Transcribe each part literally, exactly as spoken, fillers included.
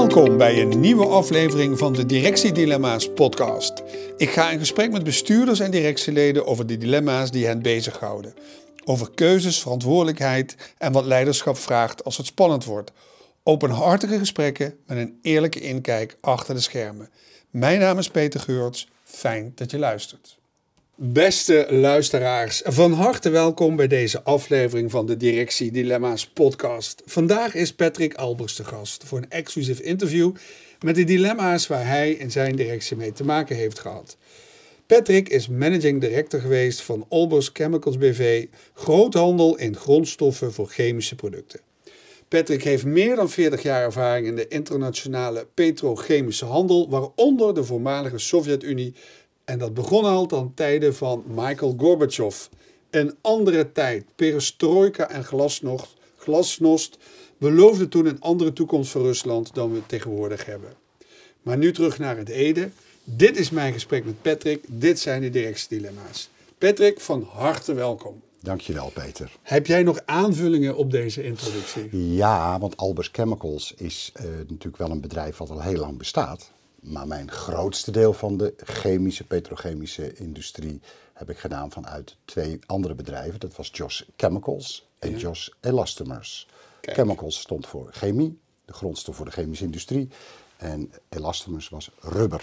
Welkom bij een nieuwe aflevering van de Directiedilemma's podcast. Ik ga in gesprek met bestuurders en directieleden over de dilemma's die hen bezighouden. Over keuzes, verantwoordelijkheid en wat leiderschap vraagt als het spannend wordt. Openhartige gesprekken met een eerlijke inkijk achter de schermen. Mijn naam is Peter Geurts. Fijn dat je luistert. Beste luisteraars, van harte welkom bij deze aflevering van de Directiedilemma's podcast. Vandaag is Patrick Albers te gast voor een exclusief interview met de dilemma's waar hij en zijn directie mee te maken heeft gehad. Patrick is managing director geweest van Albers Chemicals B V, groothandel in grondstoffen voor chemische producten. Patrick heeft meer dan veertig jaar ervaring in de internationale petrochemische handel, waaronder de voormalige Sovjet-Unie. En dat begon al ten tijde van Michail Gorbachev. Een andere tijd, perestrojka en glasnost, glasnost beloofden toen een andere toekomst voor Rusland dan we tegenwoordig hebben. Maar nu terug naar het heden. Dit is mijn gesprek met Patrick. Dit zijn de directiedilemma's. Patrick, van harte welkom. Dankjewel, Peter. Heb jij nog aanvullingen op deze introductie? Ja, want Albers Chemicals is uh, natuurlijk wel een bedrijf wat al heel lang bestaat. Maar mijn grootste deel van de chemische, petrochemische industrie heb ik gedaan vanuit twee andere bedrijven. Dat was Joss Chemicals en ja. Joss Elastomers. Kijk. Chemicals stond voor chemie, de grondstof voor de chemische industrie. En Elastomers was rubber.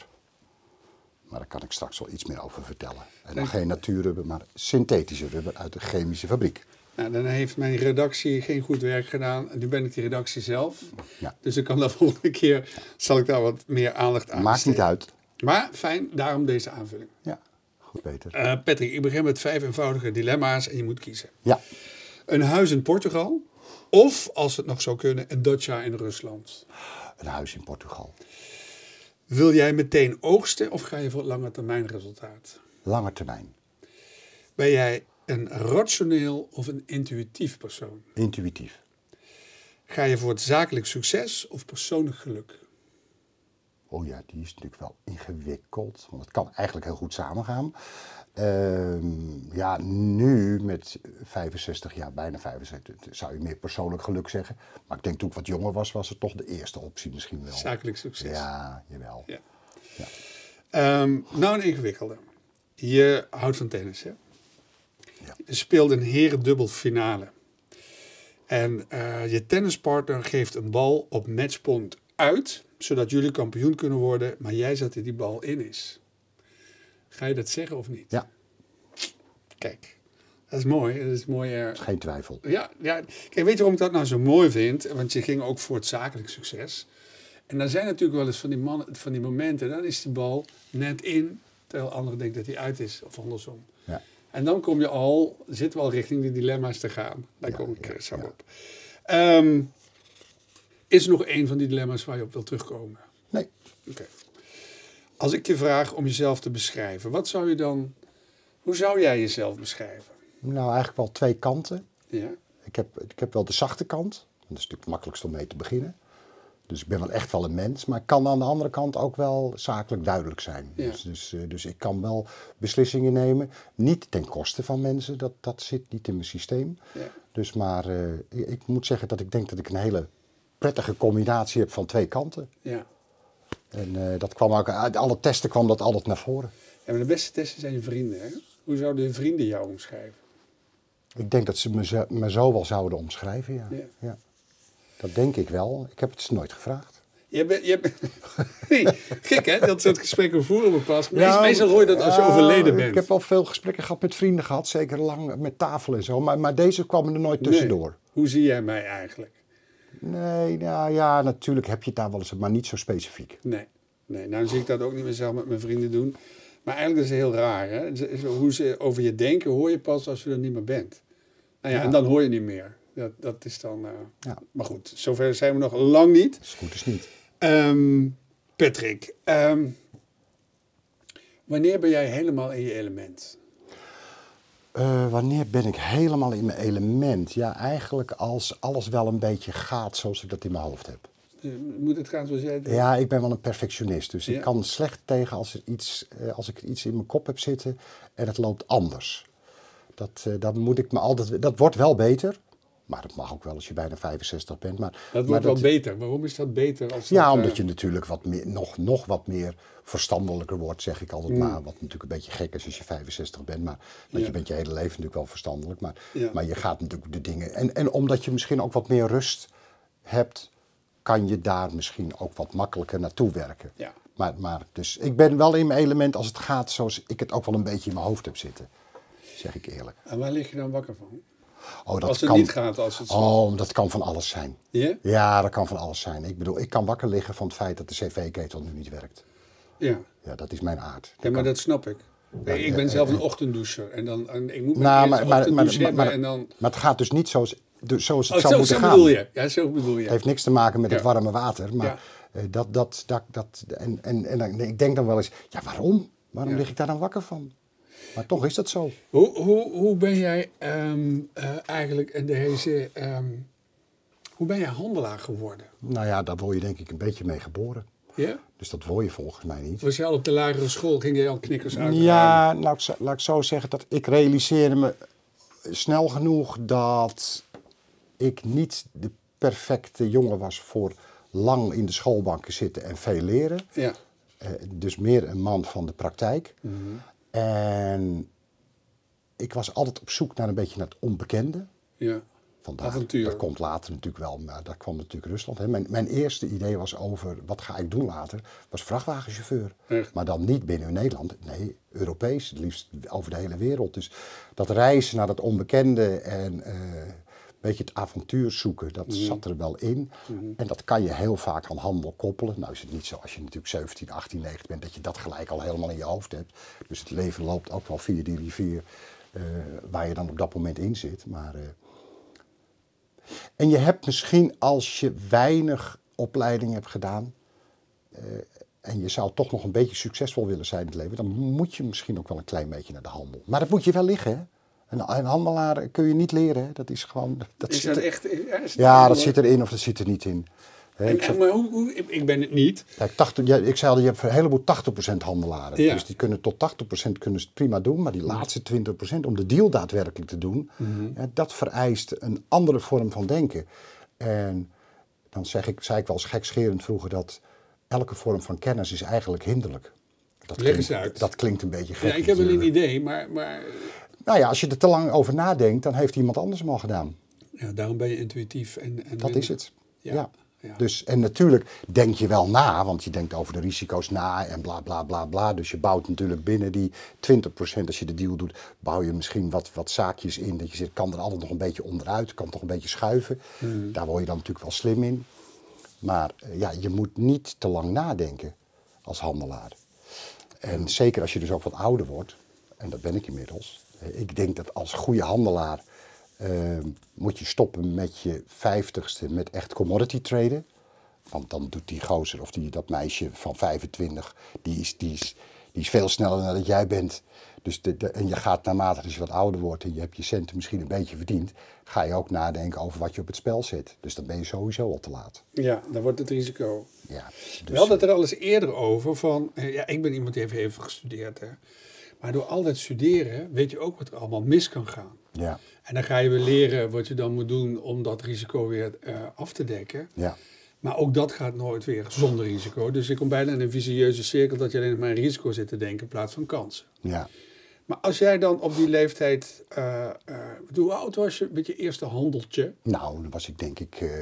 Maar daar kan ik straks wel iets meer over vertellen. En dan geen natuurrubber, maar synthetische rubber uit de chemische fabriek. Nou, dan heeft mijn redactie geen goed werk gedaan. Nu ben ik die redactie zelf. Ja. Dus ik kan de volgende keer, zal ik daar wat meer aandacht aan Maakt besteden. niet uit. Maar fijn, daarom deze aanvulling. Ja, goed Peter. Uh, Patrick, ik begin met vijf eenvoudige dilemma's en je moet kiezen. Ja. Een huis in Portugal of, als het nog zou kunnen, een dacha in Rusland. Een huis in Portugal. Wil jij meteen oogsten of ga je voor het lange termijn resultaat? Lange termijn. Ben jij een rationeel of een intuïtief persoon? Intuïtief. Ga je voor het zakelijk succes of persoonlijk geluk? Oh ja, die is natuurlijk wel ingewikkeld. Want het kan eigenlijk heel goed samengaan. Uh, ja, nu met vijfenzestig jaar, bijna vijfenzestig, zou je meer persoonlijk geluk zeggen. Maar ik denk toen ik wat jonger was, was het toch de eerste optie misschien wel. Zakelijk succes. Ja, jawel. Ja. Ja. Um, nou een ingewikkelde. Je houdt van tennis, hè? Ja. Je speelt een herendubbelfinale. En uh, je tennispartner geeft een bal op matchpoint uit, zodat jullie kampioen kunnen worden, maar jij zet er die bal in is. Ga je dat zeggen of niet? Ja. Kijk, dat is mooi. Dat is mooi. Uh... Geen twijfel. Ja, ja. Kijk, weet je waarom ik dat nou zo mooi vind? Want je ging ook voor het zakelijk succes. En dan zijn natuurlijk wel eens van die, man, van die momenten, dan is die bal net in, terwijl anderen denken dat hij uit is, of andersom. Ja. En dan kom je al, zitten we al richting die dilemma's te gaan. Daar ja, kom ik ja, zo ja. op. Um, is er nog één van die dilemma's waar je op wil terugkomen? Nee. Oké. Okay. Als ik je vraag om jezelf te beschrijven, wat zou je dan, hoe zou jij jezelf beschrijven? Nou, eigenlijk wel twee kanten. Ja. Ik heb, ik heb wel de zachte kant. Dat is natuurlijk het makkelijkst om mee te beginnen. Dus ik ben wel echt wel een mens, maar ik kan aan de andere kant ook wel zakelijk duidelijk zijn. Ja. Dus, dus, dus ik kan wel beslissingen nemen, niet ten koste van mensen, dat, dat zit niet in mijn systeem. Ja. Dus maar uh, ik, ik moet zeggen dat ik denk dat ik een hele prettige combinatie heb van twee kanten. Ja. En uh, dat kwam ook, uit alle testen kwam dat altijd naar voren. Ja, maar de beste testen zijn je vrienden, hè? Hoe zouden je vrienden jou omschrijven? Ik denk dat ze me zo, me zo wel zouden omschrijven, ja. Ja. Ja. Dat denk ik wel. Ik heb het ze nooit gevraagd. Je bent, je bent... Nee, gek hè, dat soort gesprekken voeren we pas. Meestal, ja, meestal hoor je dat als je uh, overleden bent. Ik heb wel veel gesprekken gehad met vrienden gehad, zeker lang met tafel en zo. Maar, maar deze kwam er nooit tussendoor. Nee. Hoe zie jij mij eigenlijk? Nee, nou ja, natuurlijk heb je het daar wel eens, maar niet zo specifiek. Nee, nee, nou zie ik dat ook niet meer zelf met mijn vrienden doen. Maar eigenlijk is het heel raar, hè. Hoe ze over je denken hoor je pas als je er niet meer bent. Nou ja, ja. En dan hoor je niet meer. Dat, dat is dan... Uh... Ja. Maar goed, zover zijn we nog lang niet. Zo goed is niet. Um, Patrick, um, wanneer ben jij helemaal in je element? Uh, wanneer ben ik helemaal in mijn element? Ja, eigenlijk als alles wel een beetje gaat zoals ik dat in mijn hoofd heb. Uh, moet het gaan zoals jij het Ja, ik ben wel een perfectionist. Dus ja. ik kan slecht tegen als, er iets, uh, als ik iets in mijn kop heb zitten en het loopt anders. Dat, uh, dat, moet ik me altijd, dat wordt wel beter. Maar dat mag ook wel als je bijna vijfenzestig bent. Maar, Dat maar wordt wel dat, beter. Waarom is dat beter? Als ja, dat, omdat uh... je natuurlijk wat meer, nog, nog wat meer verstandelijker wordt, zeg ik altijd Mm. maar. Wat natuurlijk een beetje gek is als je vijfenzestig bent. Maar want Ja. je bent je hele leven natuurlijk wel verstandelijk. Maar, Ja. maar je gaat natuurlijk de dingen... En, en omdat je misschien ook wat meer rust hebt, kan je daar misschien ook wat makkelijker naartoe werken. Ja. Maar, maar dus ik ben wel in mijn element als het gaat zoals ik het ook wel een beetje in mijn hoofd heb zitten. Zeg ik eerlijk. En waar lig je dan wakker van? Oh, dat Als het kan, niet gaat, als het... oh, dat kan van alles zijn. Ja? Ja, dat kan van alles zijn. Ik bedoel, ik kan wakker liggen van het feit dat de cv-ketel nu niet werkt. Ja. Ja, dat is mijn aard. Ja, maar dat snap ik. Nee, ik ben zelf een ochtenddoucher. En dan, en ik moet mijn Nou, eerste maar, maar, maar, ochtenddouche maar, hebben maar, en dan... maar het gaat dus niet zoals, dus zoals het Oh, zou zo, moeten zo gaan. bedoel je. Ja, zo bedoel je. Het heeft niks te maken met Ja. het warme water. Maar Ja. eh, dat, dat, dat, dat, en, en, en dan- ik denk dan wel eens, ja waarom? Waarom Ja. lig ik daar dan wakker van? Maar toch is dat zo. Hoe, hoe, hoe ben jij ehm, uh, eigenlijk in deze... Um, hoe ben jij handelaar geworden? Nou ja, daar word je denk ik een beetje mee geboren. Ja? Dus dat word je volgens mij niet. Was je al op de lagere school, ging je al knikkers uit? Ja, laat ik, zo- laat ik zo zeggen dat ik realiseerde me snel genoeg dat ik niet de perfecte jongen was voor lang in de schoolbanken zitten en veel leren. Ja. Uh, dus meer een man van de praktijk. Mm-hmm. En ik was altijd op zoek naar een beetje naar het onbekende. Ja. Vandaar, Avontuur. dat komt later natuurlijk wel, maar daar kwam natuurlijk Rusland. Hè. Mijn, mijn eerste idee was over, wat ga ik doen later, was vrachtwagenchauffeur. Echt? Maar dan niet binnen Nederland, nee, Europees, het liefst over de hele wereld. Dus dat reizen naar dat onbekende en uh, een beetje het avontuur zoeken, dat Mm-hmm. zat er wel in. Mm-hmm. En dat kan je heel vaak aan handel koppelen. Nou is het niet zo als je natuurlijk zeventien, achttien, negentien bent, dat je dat gelijk al helemaal in je hoofd hebt. Dus het leven loopt ook wel via die rivier uh, waar je dan op dat moment in zit. Maar... Uh, En je hebt misschien, als je weinig opleiding hebt gedaan uh, en je zou toch nog een beetje succesvol willen zijn in het leven, dan moet je misschien ook wel een klein beetje naar de handel. Maar dat moet je wel liggen, hè? Een, een handelaar kun je niet leren, hè? Dat is gewoon... Dat Is zit dat er, echt... Ja, is ja, dat dat zit erin of dat zit er niet in. Hè, En, ik, zeg, maar hoe, hoe, ik ben het niet. kijk, tachtig, ja, ik zei al, je hebt een heleboel tachtig procent handelaren. Ja. Dus die kunnen tot tachtig procent kunnen ze het prima doen, maar die laatste twintig procent om de deal daadwerkelijk te doen, Mm-hmm. ja, dat vereist een andere vorm van denken. En dan zeg ik, zei ik wel eens gekscherend vroeger dat elke vorm van kennis is eigenlijk hinderlijk. Dat Leg eens klinkt, uit. dat klinkt een beetje gek. Ja, ik heb wel een natuurlijk. idee, maar... maar Nou ja, als je er te lang over nadenkt, dan heeft iemand anders hem al gedaan. ja, daarom ben je intuïtief. En, en Dat is het. Ja. Ja. Ja. Dus, en natuurlijk denk je wel na, want je denkt over de risico's na en bla bla bla bla. Dus je bouwt natuurlijk binnen die twintig procent, als je de deal doet, bouw je misschien wat, wat zaakjes in. Dat je zegt, kan er altijd nog een beetje onderuit, kan toch een beetje schuiven. Hmm. Daar word je dan natuurlijk wel slim in. Maar uh, ja, je moet niet te lang nadenken als handelaar. En zeker als je dus ook wat ouder wordt, en dat ben ik inmiddels. Uh, ik denk dat als goede handelaar uh, moet je stoppen met je vijftigste met echt commodity traden. Want dan doet die gozer of die, dat meisje van vijfentwintig, die is, die is, die is veel sneller dan dat jij bent. Dus de, de, en je gaat naarmate als je wat ouder wordt en je hebt je centen misschien een beetje verdiend, ga je ook nadenken over wat je op het spel zet. Dus dan ben je sowieso al te laat. Ja, dan wordt het risico. Ja, dus, We hadden het er al eens eerder over van... Ja, ik ben iemand die heeft even gestudeerd. Hè. Maar door altijd studeren weet je ook wat er allemaal mis kan gaan. ja, En dan ga je weer leren wat je dan moet doen om dat risico weer uh, af te dekken. ja. Maar ook dat gaat nooit weer zonder risico. Dus je komt bijna in een vicieuze cirkel dat je alleen maar aan risico zit te denken in plaats van kansen. ja. Maar als jij dan op die leeftijd... Uh, uh, hoe oud was je met je eerste handeltje? Nou, dan was ik denk ik... Uh,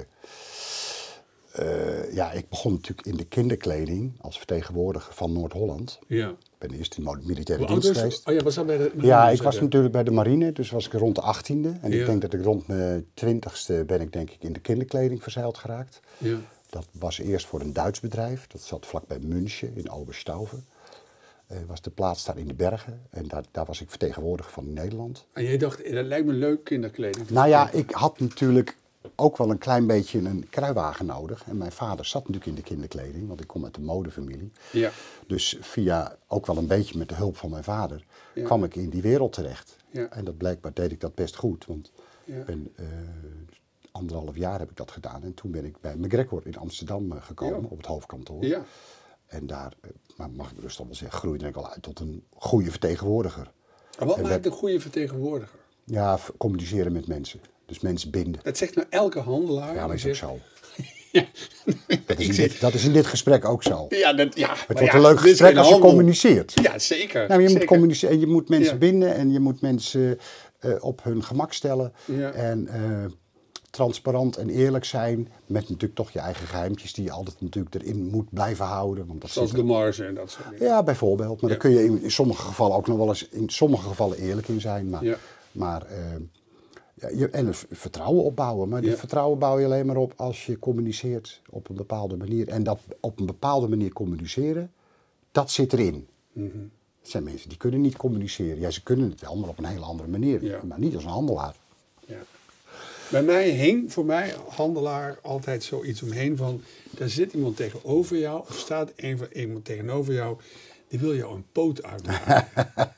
uh, ja, ik begon natuurlijk in de kinderkleding als vertegenwoordiger van Noord-Holland. Ja. Ik ben eerst in de militaire Hoe oud dienst was je? geweest. Oh ja, was dat bij de marine? Ja, ik was Ja. natuurlijk bij de marine, dus was ik rond de achttiende. En Ja. ik denk dat ik rond mijn twintigste ben ik denk ik in de kinderkleding verzeild geraakt. Ja. Dat was eerst voor een Duits bedrijf. Dat zat vlakbij München in Oberstaufen. Uh, was de plaats daar in de bergen. En daar, daar was ik vertegenwoordiger van in Nederland. En jij dacht, dat lijkt me leuk kinderkleding. Nou ja, ik had natuurlijk ook wel een klein beetje een kruiwagen nodig. En mijn vader zat natuurlijk in de kinderkleding, want ik kom uit de modefamilie. Ja. Dus via, ook wel een beetje met de hulp van mijn vader, Ja. kwam ik in die wereld terecht. Ja. En dat blijkbaar deed ik dat best goed, want Ja. ik ben, uh, anderhalf jaar heb ik dat gedaan. En toen ben ik bij McGregor in Amsterdam uh, gekomen, Ja. op het hoofdkantoor. Ja. En daar, uh, maar mag ik rustig wel zeggen, groeide ik al uit tot een goede vertegenwoordiger. En wat En maakt werd- een goede vertegenwoordiger? Ja, f- communiceren met mensen. Dus mensen binden. Dat zegt nou elke handelaar. Ja, maar is ook zo. Ja. Dat is, in dit, dat is in dit gesprek ook zo. Ja, dat, ja, Het maar wordt ja, een leuk dit is gesprek geen als je handel. communiceert. Ja, zeker. Nou, maar je moet zeker. communiceren en je moet mensen Ja. binden en je moet mensen uh, op hun gemak stellen. Ja. En uh, transparant en eerlijk zijn. Met natuurlijk toch je eigen geheimpjes die je altijd natuurlijk erin moet blijven houden. Want dat Zoals zit de er... marge en dat soort dingen. Ja, bijvoorbeeld. Maar Ja. daar kun je in, in sommige gevallen ook nog wel eens in sommige gevallen eerlijk in zijn. Maar, Ja. maar uh, ja, je, en het vertrouwen opbouwen. Maar Ja. dat vertrouwen bouw je alleen maar op als je communiceert op een bepaalde manier. En dat op een bepaalde manier communiceren, dat zit erin. Mm-hmm. Het zijn mensen die kunnen niet communiceren. Ja, ze kunnen het wel, maar op een hele andere manier. Ja. Maar niet als een handelaar. Ja. Bij mij hing voor mij handelaar altijd zoiets omheen van, daar zit iemand tegenover jou, of staat een van iemand tegenover jou, die wil jou een poot uitmaken.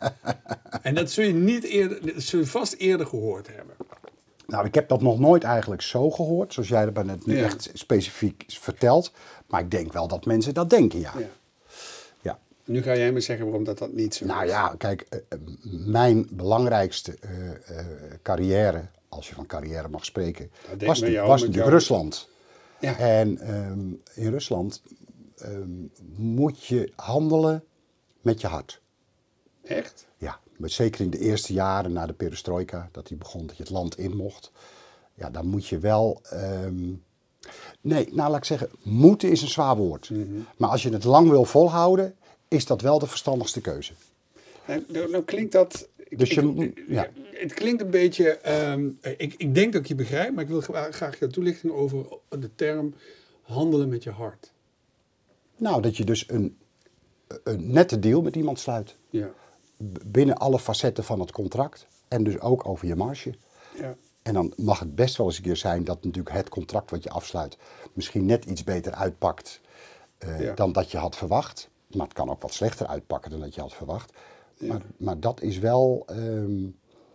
En dat zul je niet eerder, dat zul je vast eerder gehoord hebben. Nou, ik heb dat nog nooit eigenlijk zo gehoord, zoals jij dat net niet Ja. echt specifiek vertelt. Maar ik denk wel dat mensen dat denken, ja. Ja. ja. Nu ga jij me zeggen waarom dat, dat niet zo Nou is. ja, kijk, uh, uh, mijn belangrijkste uh, uh, carrière, als je van carrière mag spreken, denk was, bij die, jou was met natuurlijk jou. Rusland. Ja. En um, in Rusland um, moet je handelen met je hart. Echt? Ja, maar zeker in de eerste jaren na de perestrojka, dat die begon, dat je het land in mocht. Ja, dan moet je wel... Um, nee, nou laat ik zeggen, moeten is een zwaar woord. Mm-hmm. Maar als je het lang wil volhouden, is dat wel de verstandigste keuze. Nou, nou, nou klinkt dat... Ik, Dus je, ik, ja. Het klinkt een beetje... Um, ik, ik denk dat ik je begrijp, maar ik wil graag, graag je toelichting over de term handelen met je hart. Nou, dat je dus een, een nette deal met iemand sluit. Ja. Binnen alle facetten van het contract. En dus ook over je marge. Ja. En dan mag het best wel eens een keer zijn dat natuurlijk het contract wat je afsluit misschien net iets beter uitpakt uh, Ja. dan dat je had verwacht. Maar het kan ook wat slechter uitpakken dan dat je had verwacht. Ja. Maar, maar dat is wel... Um,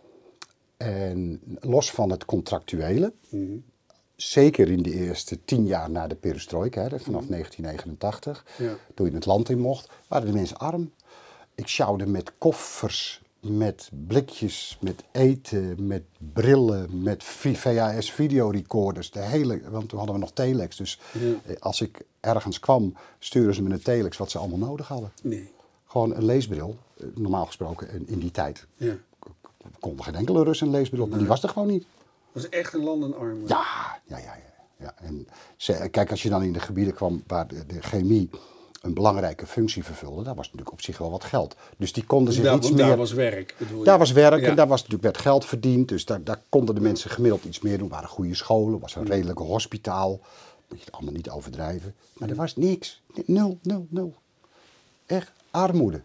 en los van het contractuele... Mm-hmm. Zeker in de eerste tien jaar na de perestrojka, hè, vanaf mm-hmm. negentien negenentachtig, Ja. toen je het land in mocht, waren de mensen arm. Ik sjouwde met koffers, met blikjes, met eten, met brillen, met V H S-videorecorders. De hele, want toen hadden we nog telex, dus ja. als ik ergens kwam, stuurden ze me een telex wat ze allemaal nodig hadden. Nee. Gewoon een leesbril, normaal gesproken in die tijd. Ja. Konden geen enkele Rus een leesbril, maar die was er gewoon niet. Dat was echt een land in armoede. Ja, ja, ja. ja. ja. En ze, kijk, als je dan in de gebieden kwam waar de, de chemie een belangrijke functie vervulde, daar was natuurlijk op zich wel wat geld. Dus die konden zich daar, iets want meer... Daar was werk, bedoel je? Daar was werk Ja. en daar was natuurlijk werd geld verdiend. Dus daar, daar konden de mensen gemiddeld iets meer doen. Er waren goede scholen, was een redelijke hospitaal. Moet je het allemaal niet overdrijven. Maar er was niks. Nul, nul, nul. Echt armoede.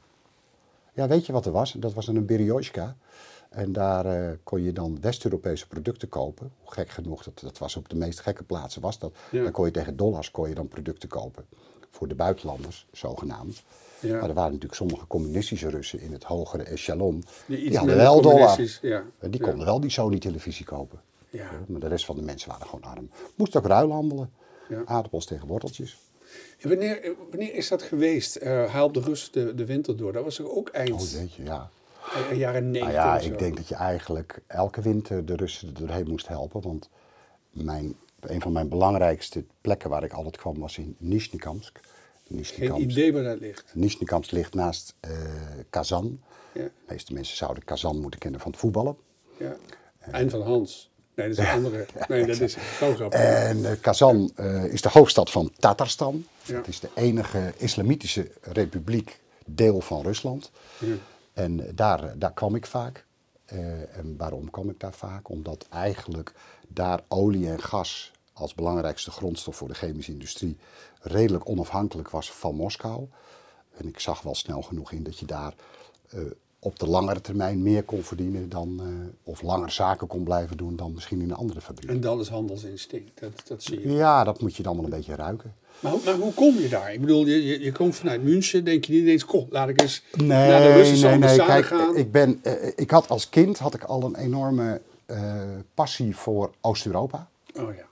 Ja, weet je wat er was? Dat was een Berioshka. En daar uh, kon je dan West-Europese producten kopen. Gek genoeg, dat, dat was op de meest gekke plaatsen was dat. Ja. Dan kon je tegen dollars kon je dan producten kopen. Voor de buitenlanders, zogenaamd. Ja. Maar er waren natuurlijk sommige communistische Russen in het hogere echelon. Die, Die, iets hadden minder wel dollar. communistisch, Ja. En die Ja. konden wel die Sony-televisie kopen. Ja. Ja, maar de rest van de mensen waren gewoon arm. Moest ook ruilhandelen. Ja. Aardappels tegen worteltjes. En wanneer, wanneer is dat geweest? Uh, haal de Rus de, de winter door. Dat was er ook eind Oh, weet je, ja. uh, jaren negentig. Nou ja, of zo. ik denk dat je eigenlijk elke winter de Russen er doorheen moest helpen. Want mijn, een van mijn belangrijkste plekken waar ik altijd kwam was in Nizhnekamsk. Geen idee waar dat ligt. Nizhnekamsk ligt naast uh, Kazan. Ja. De meeste mensen zouden Kazan moeten kennen van het voetballen. Ja. Eind van Hans. Nee, dat is een andere. Nee, dat is zo grappig. En uh, Kazan uh, is de hoofdstad van Tatarstan. Ja. Het is de enige islamitische republiek deel van Rusland. Ja. En uh, daar, daar kwam ik vaak. Uh, en waarom kwam ik daar vaak? Omdat eigenlijk daar olie en gas als belangrijkste grondstof voor de chemische industrie redelijk onafhankelijk was van Moskou. En ik zag wel snel genoeg in dat je daar uh, op de langere termijn meer kon verdienen dan, uh, of langer zaken kon blijven doen dan misschien in een andere fabriek. En dat is handelsinstinct, dat, dat zie je. Ja, dat moet je dan wel een beetje ruiken. Maar, maar hoe kom je daar? Ik bedoel, je, je, je komt vanuit München, denk je niet eens, kom, laat ik eens nee, naar de Russische nee, nee. ambassade Kijk, gaan. ik, ben, uh, ik had als kind had ik al een enorme uh, passie voor Oost-Europa. Oh ja.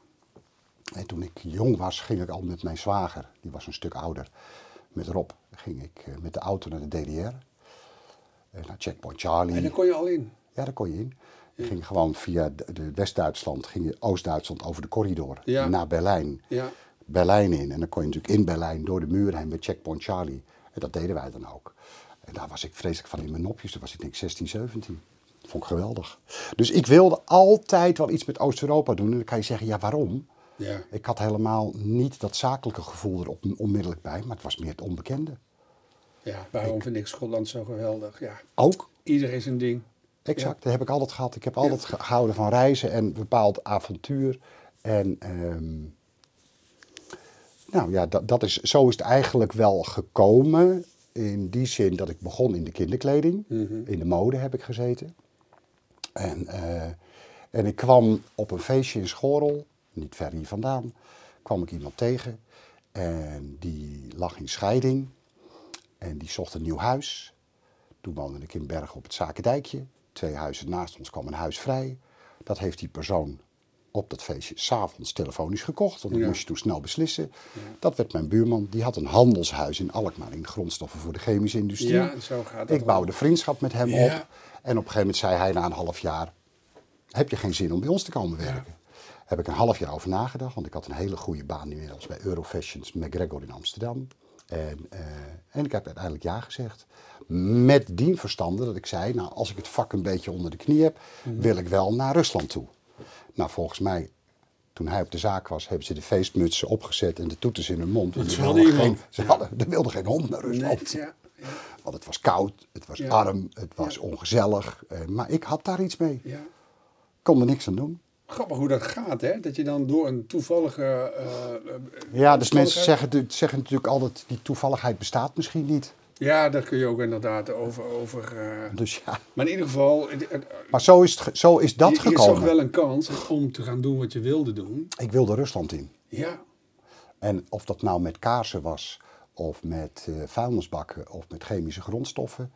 En toen ik jong was, ging ik al met mijn zwager, die was een stuk ouder, met Rob, ging ik uh, met de auto naar de D D R. Uh, naar Checkpoint Charlie. En daar kon je al in? Ja, daar kon je in. Je ging gewoon via de, de West-Duitsland, ging je Oost-Duitsland over de corridor Ja. naar Berlijn. Ja. Berlijn in. En dan kon je natuurlijk in Berlijn door de muur heen bij Checkpoint Charlie. En dat deden wij dan ook. En daar was ik vreselijk van in mijn nopjes. Toen was ik denk ik zestien, zeventien. Dat vond ik geweldig. Dus ik wilde altijd wel iets met Oost-Europa doen. En dan kan je zeggen, ja waarom? Ja. Ik had helemaal niet dat zakelijke gevoel er op, onmiddellijk bij. Maar het was meer het onbekende. Ja, waarom ik, vind ik Schotland zo geweldig? Ja. Ook. Iedereen zijn ding. Exact, Ja. dat heb ik altijd gehad. Ik heb altijd ja. gehouden van reizen en een bepaald avontuur. En um, nou ja, dat, dat is, zo is het eigenlijk wel gekomen. In die zin dat ik begon in de kinderkleding. Mm-hmm. In de mode heb ik gezeten. En, uh, en ik kwam op een feestje in Schorel, niet ver hier vandaan, kwam ik iemand tegen. En die lag in scheiding. En die zocht een nieuw huis. Toen woonde ik in Bergen op het Zakendijkje. Twee huizen naast ons kwam een huis vrij. Dat heeft die persoon op dat feestje 's avonds telefonisch gekocht. Want dan ja. moest je toen snel beslissen. Ja. Dat werd mijn buurman. Die had een handelshuis in Alkmaar in grondstoffen voor de chemische industrie. Ja, zo gaat het. Ik bouwde al. vriendschap met hem ja. op. En op een gegeven moment zei hij na een half jaar, heb je geen zin om bij ons te komen werken? Ja. Heb ik een half jaar over nagedacht. Want ik had een hele goede baan inmiddels bij Eurofashions McGregor in Amsterdam. En, uh, en ik heb uiteindelijk ja gezegd. Met dien verstande dat ik zei, nou als ik het vak een beetje onder de knie heb, mm-hmm. wil ik wel naar Rusland toe. Nou volgens mij, toen hij op de zaak was, hebben ze de feestmutsen opgezet en de toeters in hun mond. Want ze hadden geen, ze ja. hadden, er wilde geen hond naar Rusland. Nee, ja, ja. Want het was koud, het was ja. arm, het was ja. ongezellig. Uh, maar ik had daar iets mee. Ja. Kon er niks aan doen. Grappig hoe dat gaat, hè? Dat je dan door een toevallige... Uh, ja, dus mensen zeggen, zeggen natuurlijk altijd, die toevalligheid bestaat misschien niet. Ja, daar kun je ook inderdaad over... over uh... Dus ja. Maar in ieder geval... Uh, maar zo is, het, zo is dat je, gekomen. Je zag wel een kans om te gaan doen wat je wilde doen. Ik wilde Rusland in. Ja. En of dat nou met kaarsen was, of met uh, vuilnisbakken, of met chemische grondstoffen...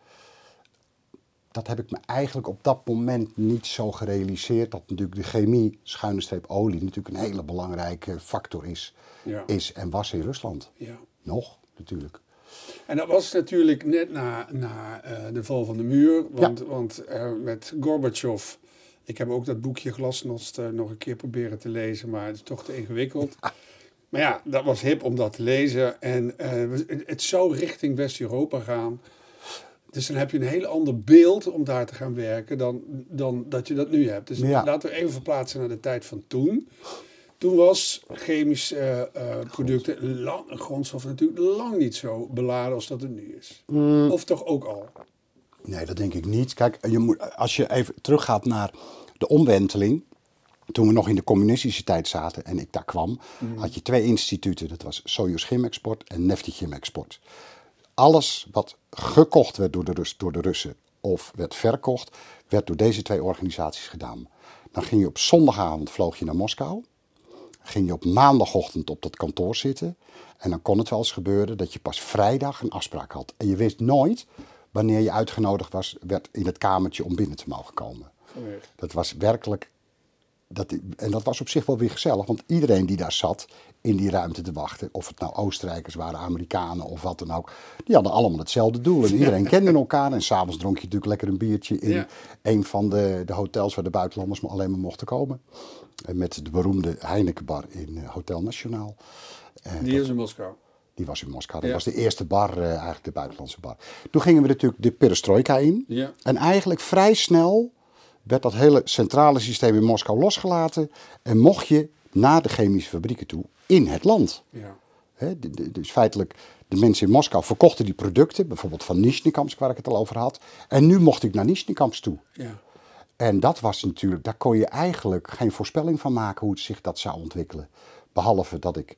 Dat heb ik me eigenlijk op dat moment niet zo gerealiseerd. Dat natuurlijk de chemie, schuine streep olie, natuurlijk een hele belangrijke factor is. Ja. Is en was in Rusland. Ja. Nog, natuurlijk. En dat was natuurlijk net na, na uh, de val van de muur. Want, ja. want uh, met Gorbachev, ik heb ook dat boekje Glasnost uh, nog een keer proberen te lezen. Maar het is toch te ingewikkeld. Ja. Maar ja, dat was hip om dat te lezen. En uh, het zou richting West-Europa gaan. Dus dan heb je een heel ander beeld om daar te gaan werken dan, dan dat je dat nu hebt. Dus ja. laten we even verplaatsen naar de tijd van toen. Toen was chemische uh, uh, producten, lang, grondstoffen natuurlijk lang niet zo beladen als dat het nu is. Mm. Of toch ook al? Nee, dat denk ik niet. Kijk, je moet, als je even teruggaat naar de omwenteling. Toen we nog in de communistische tijd zaten en ik daar kwam, mm. had je twee instituten. Dat was Soyuz Chemexport en Nefti Chemexport. Alles wat gekocht werd door de, Rus, door de Russen of werd verkocht, werd door deze twee organisaties gedaan. Dan ging je op zondagavond vloog je naar Moskou. Ging je op maandagochtend op dat kantoor zitten. En dan kon het wel eens gebeuren dat je pas vrijdag een afspraak had. En je wist nooit wanneer je uitgenodigd was, werd in het kamertje om binnen te mogen komen. Nee. Dat was werkelijk... Dat, en dat was op zich wel weer gezellig, want iedereen die daar zat in die ruimte te wachten, of het nou Oostenrijkers waren, Amerikanen of wat dan ook, die hadden allemaal hetzelfde doel. En iedereen kende elkaar en s'avonds dronk je natuurlijk lekker een biertje in ja. een van de, de hotels waar de buitenlanders alleen maar mochten komen. En met de beroemde Heinekenbar in Hotel Nationaal. En die dat, is in Moskou? Die was in Moskou. Dat ja. was de eerste bar, uh, eigenlijk de buitenlandse bar. Toen gingen we natuurlijk de perestrojka in. Ja. En eigenlijk vrij snel werd dat hele centrale systeem in Moskou losgelaten en mocht je naar de chemische fabrieken toe in het land. Ja. He, de, de, dus feitelijk, de mensen in Moskou verkochten die producten, bijvoorbeeld van Nizhnekamsk, waar ik het al over had. En nu mocht ik naar Nizhnekamsk toe. Ja. En dat was natuurlijk, daar kon je eigenlijk geen voorspelling van maken hoe het zich dat zou ontwikkelen. Behalve dat ik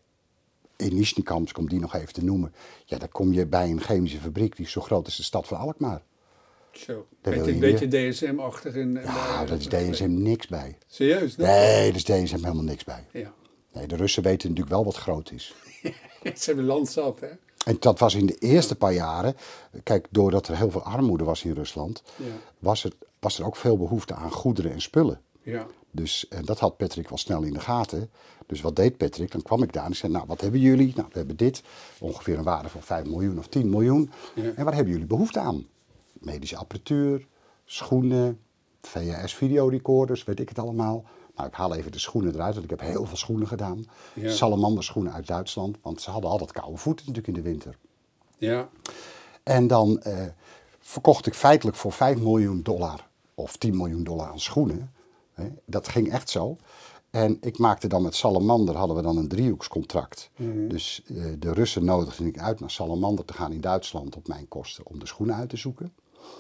in Nizhnekamsk, om die nog even te noemen, ja, daar kom je bij een chemische fabriek die zo groot is de stad van Alkmaar. Zo, een beetje D S M-achtig. In, ja, daar is D S M niks bij. Serieus? Nee, daar is D S M helemaal niks bij. Ja. Nee, de Russen weten natuurlijk wel wat groot is. Ze hebben land zat, hè? En dat was in de eerste paar jaren, kijk, doordat er heel veel armoede was in Rusland, ja. was, er, was er ook veel behoefte aan goederen en spullen. Ja. Dus en dat had Patrick wel snel in de gaten. Dus wat deed Patrick? Dan kwam ik daar en ik zei, nou, wat hebben jullie? Nou, we hebben dit, ongeveer een waarde van vijf miljoen of tien miljoen. Ja. En waar hebben jullie behoefte aan? Medische apparatuur, schoenen, V H S videorecorders, weet ik het allemaal. Nou, ik haal even de schoenen eruit, want ik heb heel veel schoenen gedaan. Ja. Salamander schoenen uit Duitsland, want ze hadden altijd koude voeten natuurlijk in de winter. Ja. En dan eh, verkocht ik feitelijk voor vijf miljoen dollar of tien miljoen dollar aan schoenen. Hè. Dat ging echt zo. En ik maakte dan met Salamander, hadden we dan een driehoekscontract. Mm-hmm. Dus uh, de Russen nodigden ik uit naar Salamander te gaan in Duitsland op mijn kosten om de schoenen uit te zoeken.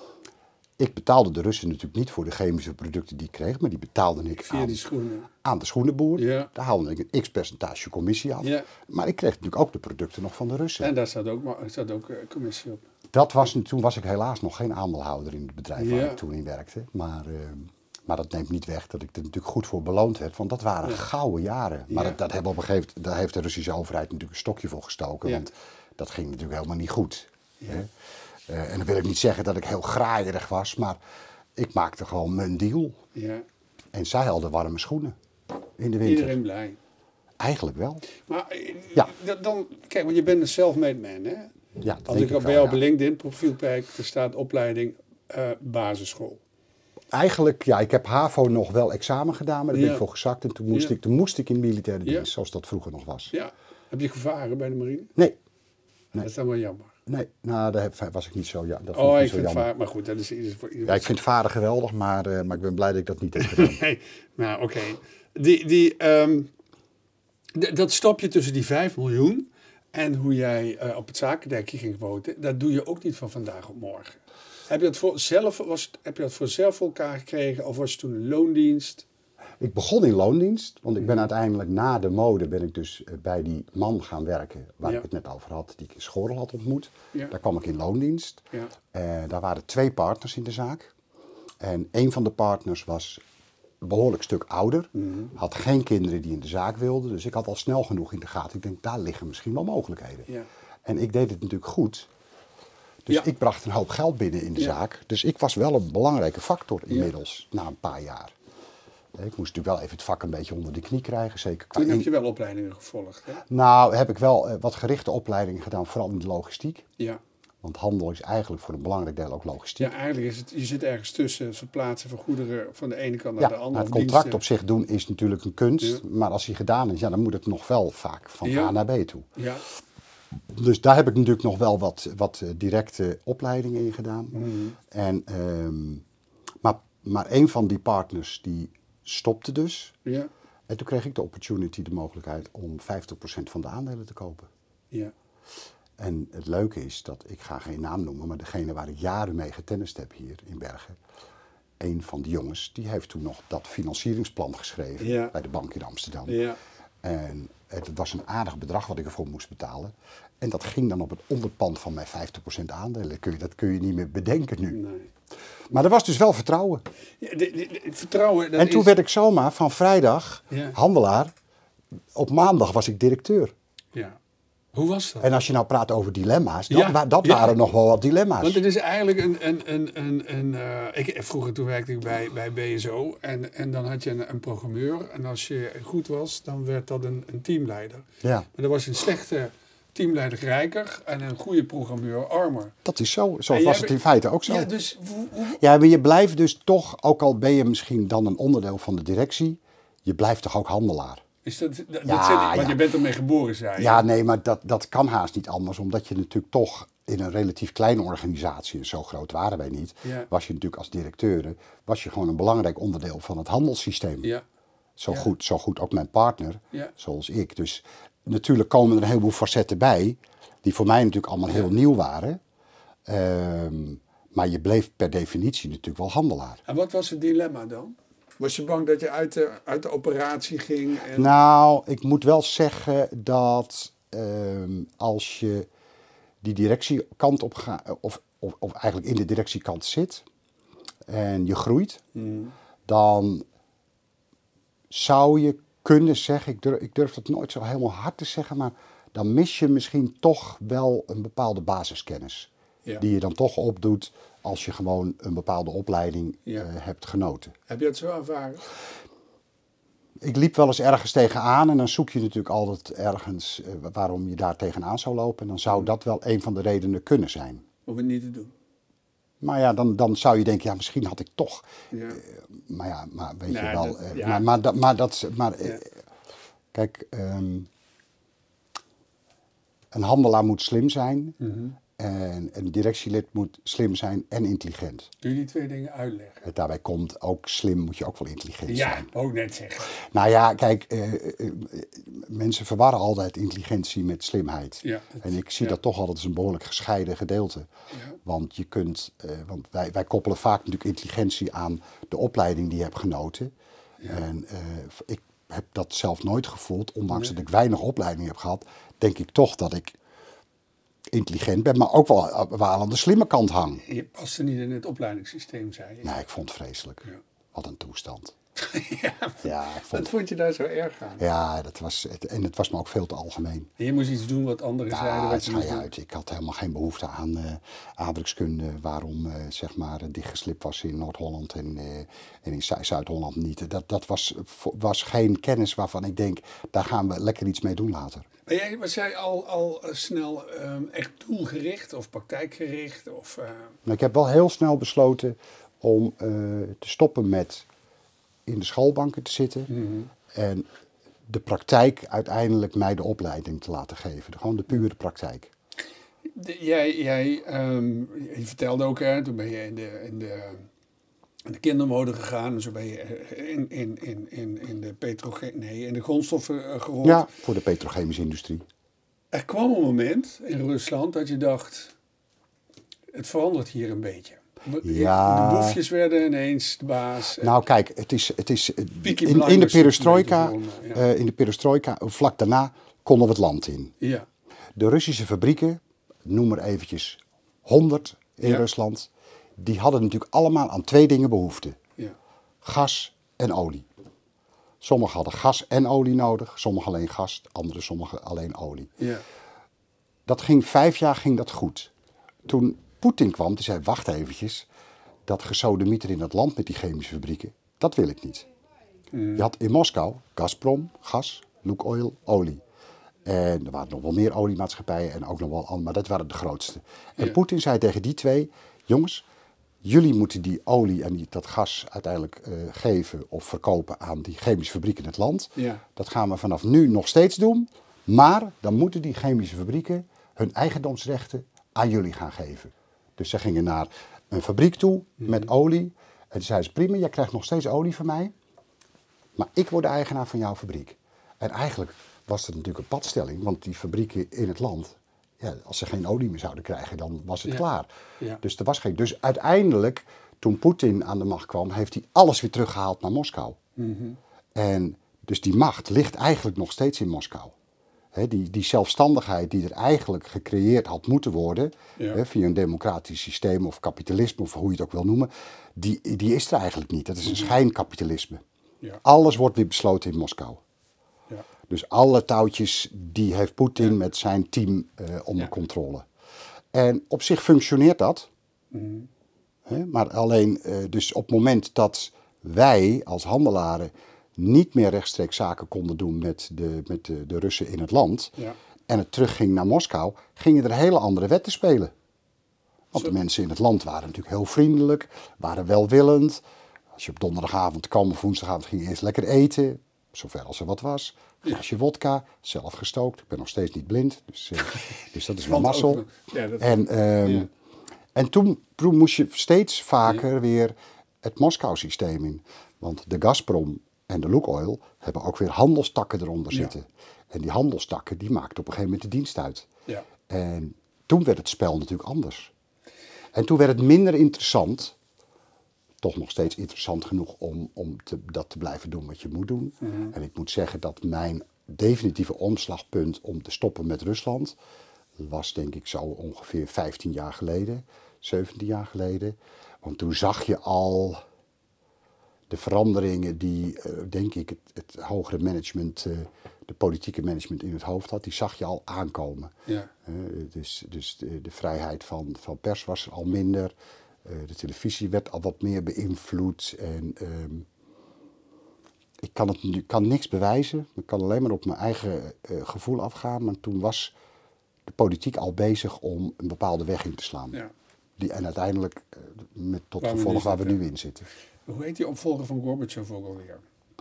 Ik betaalde de Russen natuurlijk niet voor de chemische producten die ik kreeg, maar die betaalde ik Via aan, die schoenen. aan de schoenenboer. Ja. Daar haalde ik een x-percentage commissie af. Ja. Maar ik kreeg natuurlijk ook de producten nog van de Russen. En daar zat ook, zat ook uh, commissie op. Dat was, toen was ik helaas nog geen aandeelhouder in het bedrijf waar Ja. ik toen in werkte. Maar, uh, maar dat neemt niet weg dat ik er natuurlijk goed voor beloond werd. Want dat waren Ja. gouden jaren. Maar Ja. dat, dat, hebben op een gegeven moment, daar heeft de Russische overheid natuurlijk een stokje voor gestoken. Ja. Want dat ging natuurlijk helemaal niet goed. Ja. Hè? Uh, en dan wil ik niet zeggen dat ik heel graaierig was. Maar ik maakte gewoon mijn deal. Ja. En zij hadden warme schoenen in de winter. Iedereen blij. Eigenlijk wel. Maar uh, Ja. dan, kijk, want je bent een self-made man, hè? Ja, dat Als denk ik ik bij wel, jou ja. op LinkedIn profiel kijk, er staat opleiding uh, basisschool. Eigenlijk, ja, ik heb HAVO nog wel examen gedaan, maar daar ben Ja. ik voor gezakt. En toen moest, Ja. ik, toen moest ik in militaire dienst, Ja. zoals dat vroeger nog was. Ja. Heb je gevaren bij de marine? Nee, Dat is dan wel jammer. nee, nou, daar heb- was ik niet zo, ja, dat vond Oh, ik ik niet zo vind jammer. varen, maar goed, dat is ieder voor ieder. Ja, ik vind varen geweldig, maar, uh, maar ik ben blij dat ik dat niet heb gedaan. Nee, nou oké. Okay. Die, die, um, d- dat stapje tussen die vijf miljoen en hoe jij uh, op het zakendekje ging wonen, dat doe je ook niet van vandaag op morgen. Heb je dat voor zelf, was, heb je dat voor zelf voor elkaar gekregen of was het toen een loondienst? Ik begon in loondienst, want ik ben uiteindelijk na de mode ben ik dus uh, bij die man gaan werken waar Ja. ik het net over had, die ik in Schorrel had ontmoet. Ja. Daar kwam ik in loondienst. Ja. Uh, daar waren twee partners in de zaak. En een van de partners was een behoorlijk stuk ouder. Mm-hmm. Had geen kinderen die in de zaak wilden. Dus ik had al snel genoeg in de gaten. Ik denk, daar liggen misschien wel mogelijkheden. Ja. En ik deed het natuurlijk goed. Dus Ja. ik bracht een hoop geld binnen in de Ja. zaak. Dus ik was wel een belangrijke factor inmiddels, na een paar jaar. Ik moest natuurlijk wel even het vak een beetje onder de knie krijgen. Zeker qua Toen heb in- je wel opleidingen gevolgd, hè? Nou, heb ik wel uh, wat gerichte opleidingen gedaan, vooral in de logistiek. Ja. Want handel is eigenlijk voor een belangrijk deel ook logistiek. Ja, eigenlijk is het, je zit ergens tussen het verplaatsen van goederen van de ene kant naar Ja, de nou, andere. het of contract diensten. op zich doen is natuurlijk een kunst. Ja. Maar als die gedaan is, ja, dan moet het nog wel vaak van Ja. A naar B toe. Ja. Dus daar heb ik natuurlijk nog wel wat, wat uh, directe opleidingen in gedaan. Mm. En, ehm, maar, maar een van die partners die stopte dus. Ja. En toen kreeg ik de opportunity, de mogelijkheid om vijftig procent van de aandelen te kopen. Ja. En het leuke is dat, ik ga geen naam noemen, maar degene waar ik jaren mee getennist heb hier in Bergen. Een van die jongens, die heeft toen nog dat financieringsplan geschreven Ja. bij de bank in Amsterdam. Ja. En het was een aardig bedrag wat ik ervoor moest betalen. En dat ging dan op het onderpand van mijn vijftig procent aandelen. Kun je, dat kun je niet meer bedenken nu. Nee. Maar er was dus wel vertrouwen. Ja, de, de, de- vertrouwen, dat En toen is... werd ik zomaar van vrijdag Ja. handelaar. Op maandag was ik directeur. Ja. Hoe was dat? En als je nou praat over dilemma's, dat, Ja, wa- dat ja. waren nog wel wat dilemma's. Want het is eigenlijk een... een, een, een, een uh, ik, vroeger toen werkte ik bij, bij B S O en, en dan had je een, een programmeur. En als je goed was, dan werd dat een, een teamleider. Ja, Maar er was een slechte teamleider rijker en een goede programmeur armer. dat is zo. Zo En was jij het be- in feite ook zo. Ja, Ja, dus... hoe- hoe- maar je blijft dus toch, ook al ben je misschien dan een onderdeel van de directie, je blijft toch ook handelaar. Is dat, dat, dat Ja, zit, want ja. je bent ermee geboren, zei je. Ja, nee, maar dat, dat kan haast niet anders. Omdat je natuurlijk toch in een relatief kleine organisatie, en zo groot waren wij niet, Ja. was je natuurlijk als directeur, was je gewoon een belangrijk onderdeel van het handelssysteem. Ja. Zo, Ja. goed, zo goed ook mijn partner, Ja. zoals ik. Dus natuurlijk komen er een heleboel facetten bij, die voor mij natuurlijk allemaal heel nieuw waren. Ehm, maar je bleef per definitie natuurlijk wel handelaar. En wat was het dilemma dan? Was je bang dat je uit de, uit de operatie ging? En... Nou, ik moet wel zeggen dat ehm, als je die directiekant op gaat, of, of, of eigenlijk in de directiekant zit en je groeit, Hmm. dan zou je kunnen zeggen, ik durf, ik durf dat nooit zo helemaal hard te zeggen, maar dan mis je misschien toch wel een bepaalde basiskennis. Ja. Die je dan toch opdoet als je gewoon een bepaalde opleiding Ja. eh, hebt genoten. Heb je het zo ervaren? Ik liep wel eens ergens tegenaan en dan zoek je natuurlijk altijd ergens eh, waarom je daar tegenaan zou lopen. En dan zou dat wel een van de redenen kunnen zijn. Om het niet te doen? Maar ja, dan, dan zou je denken, ja, misschien had ik toch... Ja. Uh, maar ja, maar weet Nou, je wel... dat, Uh, ja. Maar, maar, dat, maar dat... Maar, uh, Ja. Kijk, um, een handelaar moet slim zijn. Mm-hmm. En een directielid moet slim zijn en intelligent. Kun je die twee dingen uitleggen? Het daarbij komt ook slim, moet je ook wel intelligent ja, zijn. Ja, ook net zeggen. Nou ja, kijk, uh, uh, mensen verwarren altijd intelligentie met slimheid. Ja, het, en ik zie ja. dat toch altijd als een behoorlijk gescheiden gedeelte. Ja. Want je kunt, uh, want wij, wij koppelen vaak natuurlijk intelligentie aan de opleiding die je hebt genoten. Ja. En uh, ik heb dat zelf nooit gevoeld, ondanks nee. dat ik weinig opleiding heb gehad, denk ik toch dat ik intelligent ben, maar ook wel, wel aan de slimme kant hang. Je paste niet in het opleidingssysteem, zei je? Nee, ik vond het vreselijk. Ja. Wat een toestand. ja, ja, ik vond, wat vond je daar zo erg aan? Ja, dat was, het, en het was me ook veel te algemeen. En je moest iets doen wat anderen ja, zeiden. Wat je moest uit. Ik had helemaal geen behoefte aan uh, aardrijkskunde, waarom uh, zeg maar dichtgeslipt was in Noord-Holland en, uh, en in Zuid-Holland niet. Dat, dat was, was geen kennis waarvan ik denk, daar gaan we lekker iets mee doen later. Maar jij, was jij al, al snel um, echt doelgericht of praktijkgericht? Of, uh... nou, ik heb wel heel snel besloten om uh, te stoppen met in de schoolbanken te zitten. Mm-hmm. En de praktijk uiteindelijk mij de opleiding te laten geven. Gewoon de pure praktijk. De, jij, jij um, je vertelde ook, hè, toen ben je in de, in de, in de kindermode gegaan. En zo ben je in, in, in, in, in, de, petroche- nee, in de grondstoffen uh, gerold. Ja, voor de petrochemische industrie. Er kwam een moment in Rusland dat je dacht, het verandert hier een beetje. Ja. De boefjes werden ineens de baas. Nou kijk, het is, het is in, in de perestroika, ja. uh, in de perestroika, vlak daarna konden we het land in. Ja. De Russische fabrieken, noem er eventjes honderd in ja. Rusland, die hadden natuurlijk allemaal aan twee dingen behoefte. Ja. Gas en olie. Sommigen hadden gas en olie nodig, sommigen alleen gas, anderen sommigen alleen olie. Ja. Dat ging vijf jaar ging dat goed. Toen Poetin kwam, die zei, wacht eventjes, dat gesodemieter in het land met die chemische fabrieken, dat wil ik niet. Mm. Je had in Moskou Gazprom, gas, Lukoil, olie. En er waren nog wel meer oliemaatschappijen en ook nog wel andere, maar dat waren de grootste. En ja. Poetin zei tegen die twee, jongens, jullie moeten die olie en die, dat gas uiteindelijk uh, geven of verkopen aan die chemische fabrieken in het land. Ja. Dat gaan we vanaf nu nog steeds doen, maar dan moeten die chemische fabrieken hun eigendomsrechten aan jullie gaan geven. Dus ze gingen naar een fabriek toe mm-hmm. met olie. En toen zeiden ze, prima, jij krijgt nog steeds olie van mij. Maar ik word de eigenaar van jouw fabriek. En eigenlijk was dat natuurlijk een padstelling. Want die fabrieken in het land, ja, als ze geen olie meer zouden krijgen, dan was het ja. klaar. Ja. Dus er was geen. Dus uiteindelijk, toen Poetin aan de macht kwam, heeft hij alles weer teruggehaald naar Moskou. Mm-hmm. En dus die macht ligt eigenlijk nog steeds in Moskou. He, die, die zelfstandigheid die er eigenlijk gecreëerd had moeten worden, ja. he, via een democratisch systeem of kapitalisme of hoe je het ook wil noemen, die, die is er eigenlijk niet. Dat is een schijnkapitalisme. Ja. Alles wordt weer besloten in Moskou. Ja. Dus alle touwtjes die heeft Poetin ja. met zijn team uh, onder ja. controle. En op zich functioneert dat. Mm. He, maar alleen uh, dus op het moment dat wij als handelaren niet meer rechtstreeks zaken konden doen met de, met de, de Russen in het land, ja. en het terugging naar Moskou, gingen er hele andere wetten spelen. Want Zo. de mensen in het land waren natuurlijk heel vriendelijk, waren welwillend. Als je op donderdagavond kwam of woensdagavond ging je eerst lekker eten, zover als er wat was. Een glasje wodka, zelf gestookt. Ik ben nog steeds niet blind, dus, uh, dus dat is mijn mazzel. Ja, dat... En, um, ja. en toen, toen moest je steeds vaker ja. weer het Moskou-systeem in. Want de Gazprom en de Lukoil hebben ook weer handelstakken eronder zitten. Ja. En die handelstakken die maakten op een gegeven moment de dienst uit. Ja. En toen werd het spel natuurlijk anders. En toen werd het minder interessant, toch nog steeds interessant genoeg om, om te, dat te blijven doen wat je moet doen. Mm-hmm. En ik moet zeggen dat mijn definitieve omslagpunt om te stoppen met Rusland was denk ik zo ongeveer vijftien jaar geleden, zeventien jaar geleden. Want toen zag je al de veranderingen die, uh, denk ik, het, het hogere management, uh, de politieke management in het hoofd had, die zag je al aankomen. Ja. Uh, dus dus de, de vrijheid van, van pers was al minder. Uh, de televisie werd al wat meer beïnvloed. En, uh, ik kan, het, ik kan niks bewijzen. Ik kan alleen maar op mijn eigen uh, gevoel afgaan. Maar toen was de politiek al bezig om een bepaalde weg in te slaan. Ja. Die, en uiteindelijk uh, met tot Waar we gevolg nu waar we zitten. nu in zitten. Hoe heet die opvolger van Gorbachev ook alweer?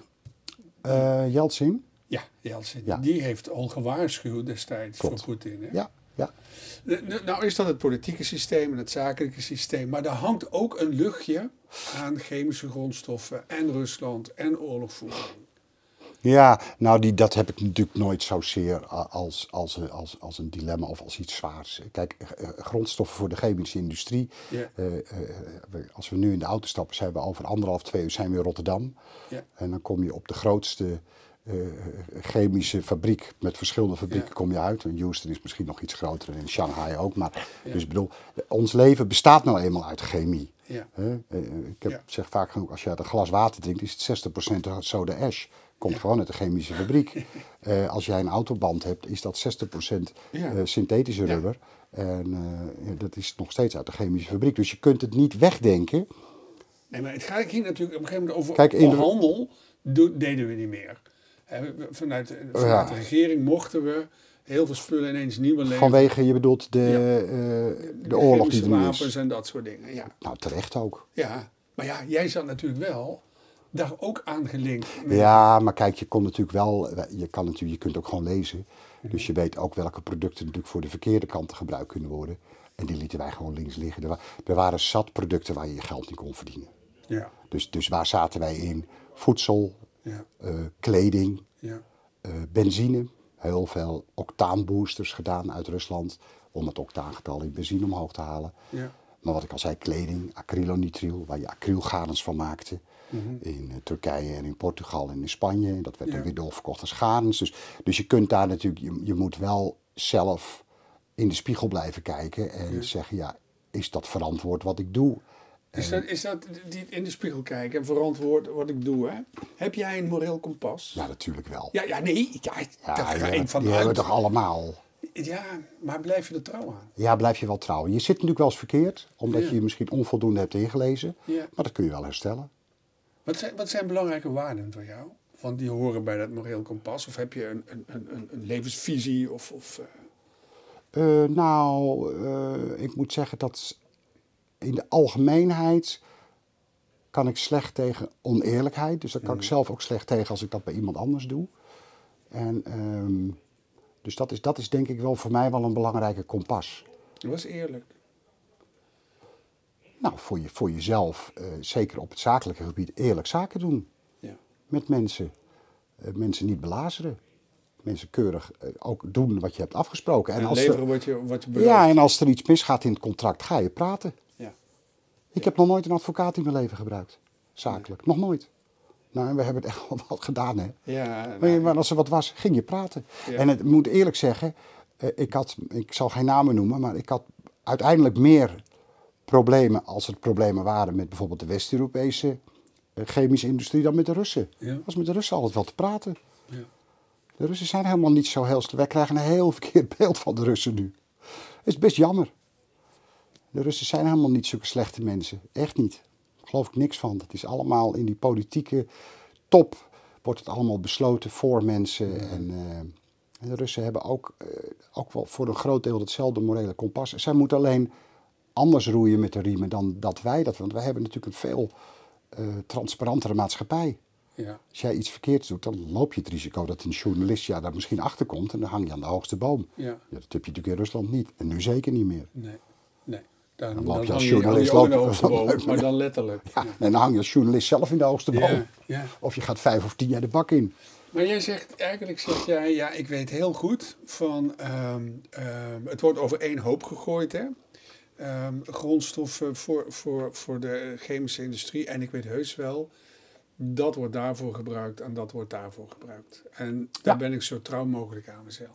Uh, Yeltsin? Ja, Yeltsin. Ja. Die heeft al gewaarschuwd destijds Klopt. voor Poetin. Hè? Ja, ja. Nou is dat het politieke systeem en het zakelijke systeem. Maar daar hangt ook een luchtje aan chemische grondstoffen en Rusland en oorlogvoering. Ja, nou die, dat heb ik natuurlijk nooit zozeer als, als, als, als een dilemma of als iets zwaars. Kijk, grondstoffen voor de chemische industrie. Ja. Uh, uh, als we nu in de auto stappen, zijn we over anderhalf, twee uur zijn we in Rotterdam. Ja. En dan kom je op de grootste uh, chemische fabriek met verschillende fabrieken Ja. kom je uit. En Houston is misschien nog iets groter en in Shanghai ook. Maar Ja. dus ik bedoel, ons leven bestaat nou eenmaal uit chemie. Ja. Uh, uh, ik heb, Ja. zeg vaak genoeg, als je uit een glas water drinkt, is het zestig procent soda ash. Komt gewoon uit de chemische fabriek. Uh, als jij een autoband hebt, is dat zestig procent Ja. uh, synthetische Ja. rubber. En uh, dat is nog steeds uit de chemische fabriek. Dus je kunt het niet wegdenken. Nee, maar het gaat ging natuurlijk op een gegeven moment over Kijk, in de- handel. Do- deden we niet meer. Hè, we- vanuit vanuit Ja. de regering mochten we heel veel spullen ineens niet meer leveren. Vanwege, je bedoelt, de, uh, de oorlog die chemische er nu wapens is. en dat soort dingen. Ja. Nou, terecht ook. ja, maar ja, jij zat natuurlijk wel daar ook aan gelinkt. met- Ja, maar kijk, je kon natuurlijk wel, je, kan natuurlijk, je kunt ook gewoon lezen. Dus je weet ook welke producten natuurlijk voor de verkeerde kanten gebruikt kunnen worden. En die lieten wij gewoon links liggen. Er, wa- er waren zat producten waar je je geld niet kon verdienen. Ja, Dus, dus waar zaten wij in? Voedsel, ja, uh, kleding, ja, uh, benzine. Heel veel octaanboosters gedaan uit Rusland. Om het octaangetal in benzine omhoog te halen. ja. Maar wat ik al zei, kleding, acrylonitrile, waar je acrylgarens van maakte. Mhm. In uh, Turkije en in Portugal en in Spanje. En dat werd Ja. dan weer doorverkocht als garens. Dus, dus je kunt daar natuurlijk, je, je moet wel zelf in de spiegel blijven kijken. En Ja. zeggen, ja, is dat verantwoord wat ik doe? Is dat, is dat die in de spiegel kijken en verantwoord wat ik doe, hè? Heb jij een moreel kompas? Ja, natuurlijk wel. Ja, ja, nee, ja, Ja, daar ga die ik hebben- van die hebben uit. we toch allemaal. Ja, maar blijf je er trouw aan? Ja, blijf je wel trouwen. Je zit natuurlijk wel eens verkeerd, omdat Ja. je je misschien onvoldoende hebt ingelezen. Ja. Maar dat kun je wel herstellen. Wat zijn, wat zijn belangrijke waarden voor jou? Want die horen bij dat moreel kompas. Of heb je een, een, een, een levensvisie? Of, of, uh... Uh, nou, uh, ik moet zeggen dat in de algemeenheid kan ik slecht tegen oneerlijkheid. Dus daar kan Mm. ik zelf ook slecht tegen als ik dat bij iemand anders doe. En, um, dus dat is, dat is denk ik wel voor mij wel een belangrijke kompas. Dat was eerlijk. Nou, voor, je, voor jezelf, uh, zeker op het zakelijke gebied, eerlijk zaken doen. Ja. Met mensen. Uh, mensen niet belazeren. Mensen keurig uh, ook doen wat je hebt afgesproken. En, als leveren er, wat je, wat je belooft. ja, en als er iets misgaat in het contract, ga je praten. Ja. Ik heb nog nooit een advocaat in mijn leven gebruikt. Zakelijk. Nog nooit. Nou, en we hebben het echt wel wat gedaan, hè. Ja, Maar, nou, je- maar als er wat was, ging je praten. Ja. En het moet eerlijk zeggen, eh, ik had, ik zal geen namen noemen, maar ik had uiteindelijk meer problemen als het problemen waren met bijvoorbeeld de West-Europese eh, chemische industrie dan met de Russen. Ja. Was met de Russen altijd wel te praten. ja. De Russen zijn helemaal niet zo heel... st- Wij krijgen een heel verkeerd beeld van de Russen nu. Het is best jammer. De Russen zijn helemaal niet zulke slechte mensen. Echt niet. Daar geloof ik niks van. Het is allemaal in die politieke top wordt het allemaal besloten voor mensen. En, uh, en de Russen hebben ook, uh, ook wel voor een groot deel hetzelfde morele kompas. Zij moeten alleen anders roeien met de riemen dan dat wij dat. Want wij hebben natuurlijk een veel uh, transparantere maatschappij. Ja. Als jij iets verkeerds doet, dan loop je het risico dat een journalist ja, daar misschien achter komt en dan hang je aan de hoogste boom. Ja. Ja, dat heb je natuurlijk in Rusland niet. En nu zeker niet meer. Nee, nee. Dan, Dan dan, loop je als hang je, hang je journalist ook in de loop- hoogste boom, maar dan letterlijk. Ja, en dan hang je als journalist zelf in de hoogste boom. Ja, ja. Of je gaat vijf of tien jaar de bak in. Maar jij zegt, eigenlijk zeg jij, ja, ik weet heel goed van, um, um, het wordt over één hoop gegooid, hè. Um, grondstoffen voor, voor, voor de chemische industrie. En ik weet heus wel, dat wordt daarvoor gebruikt en dat wordt daarvoor gebruikt. En daar Ja. ben ik zo trouw mogelijk aan mezelf.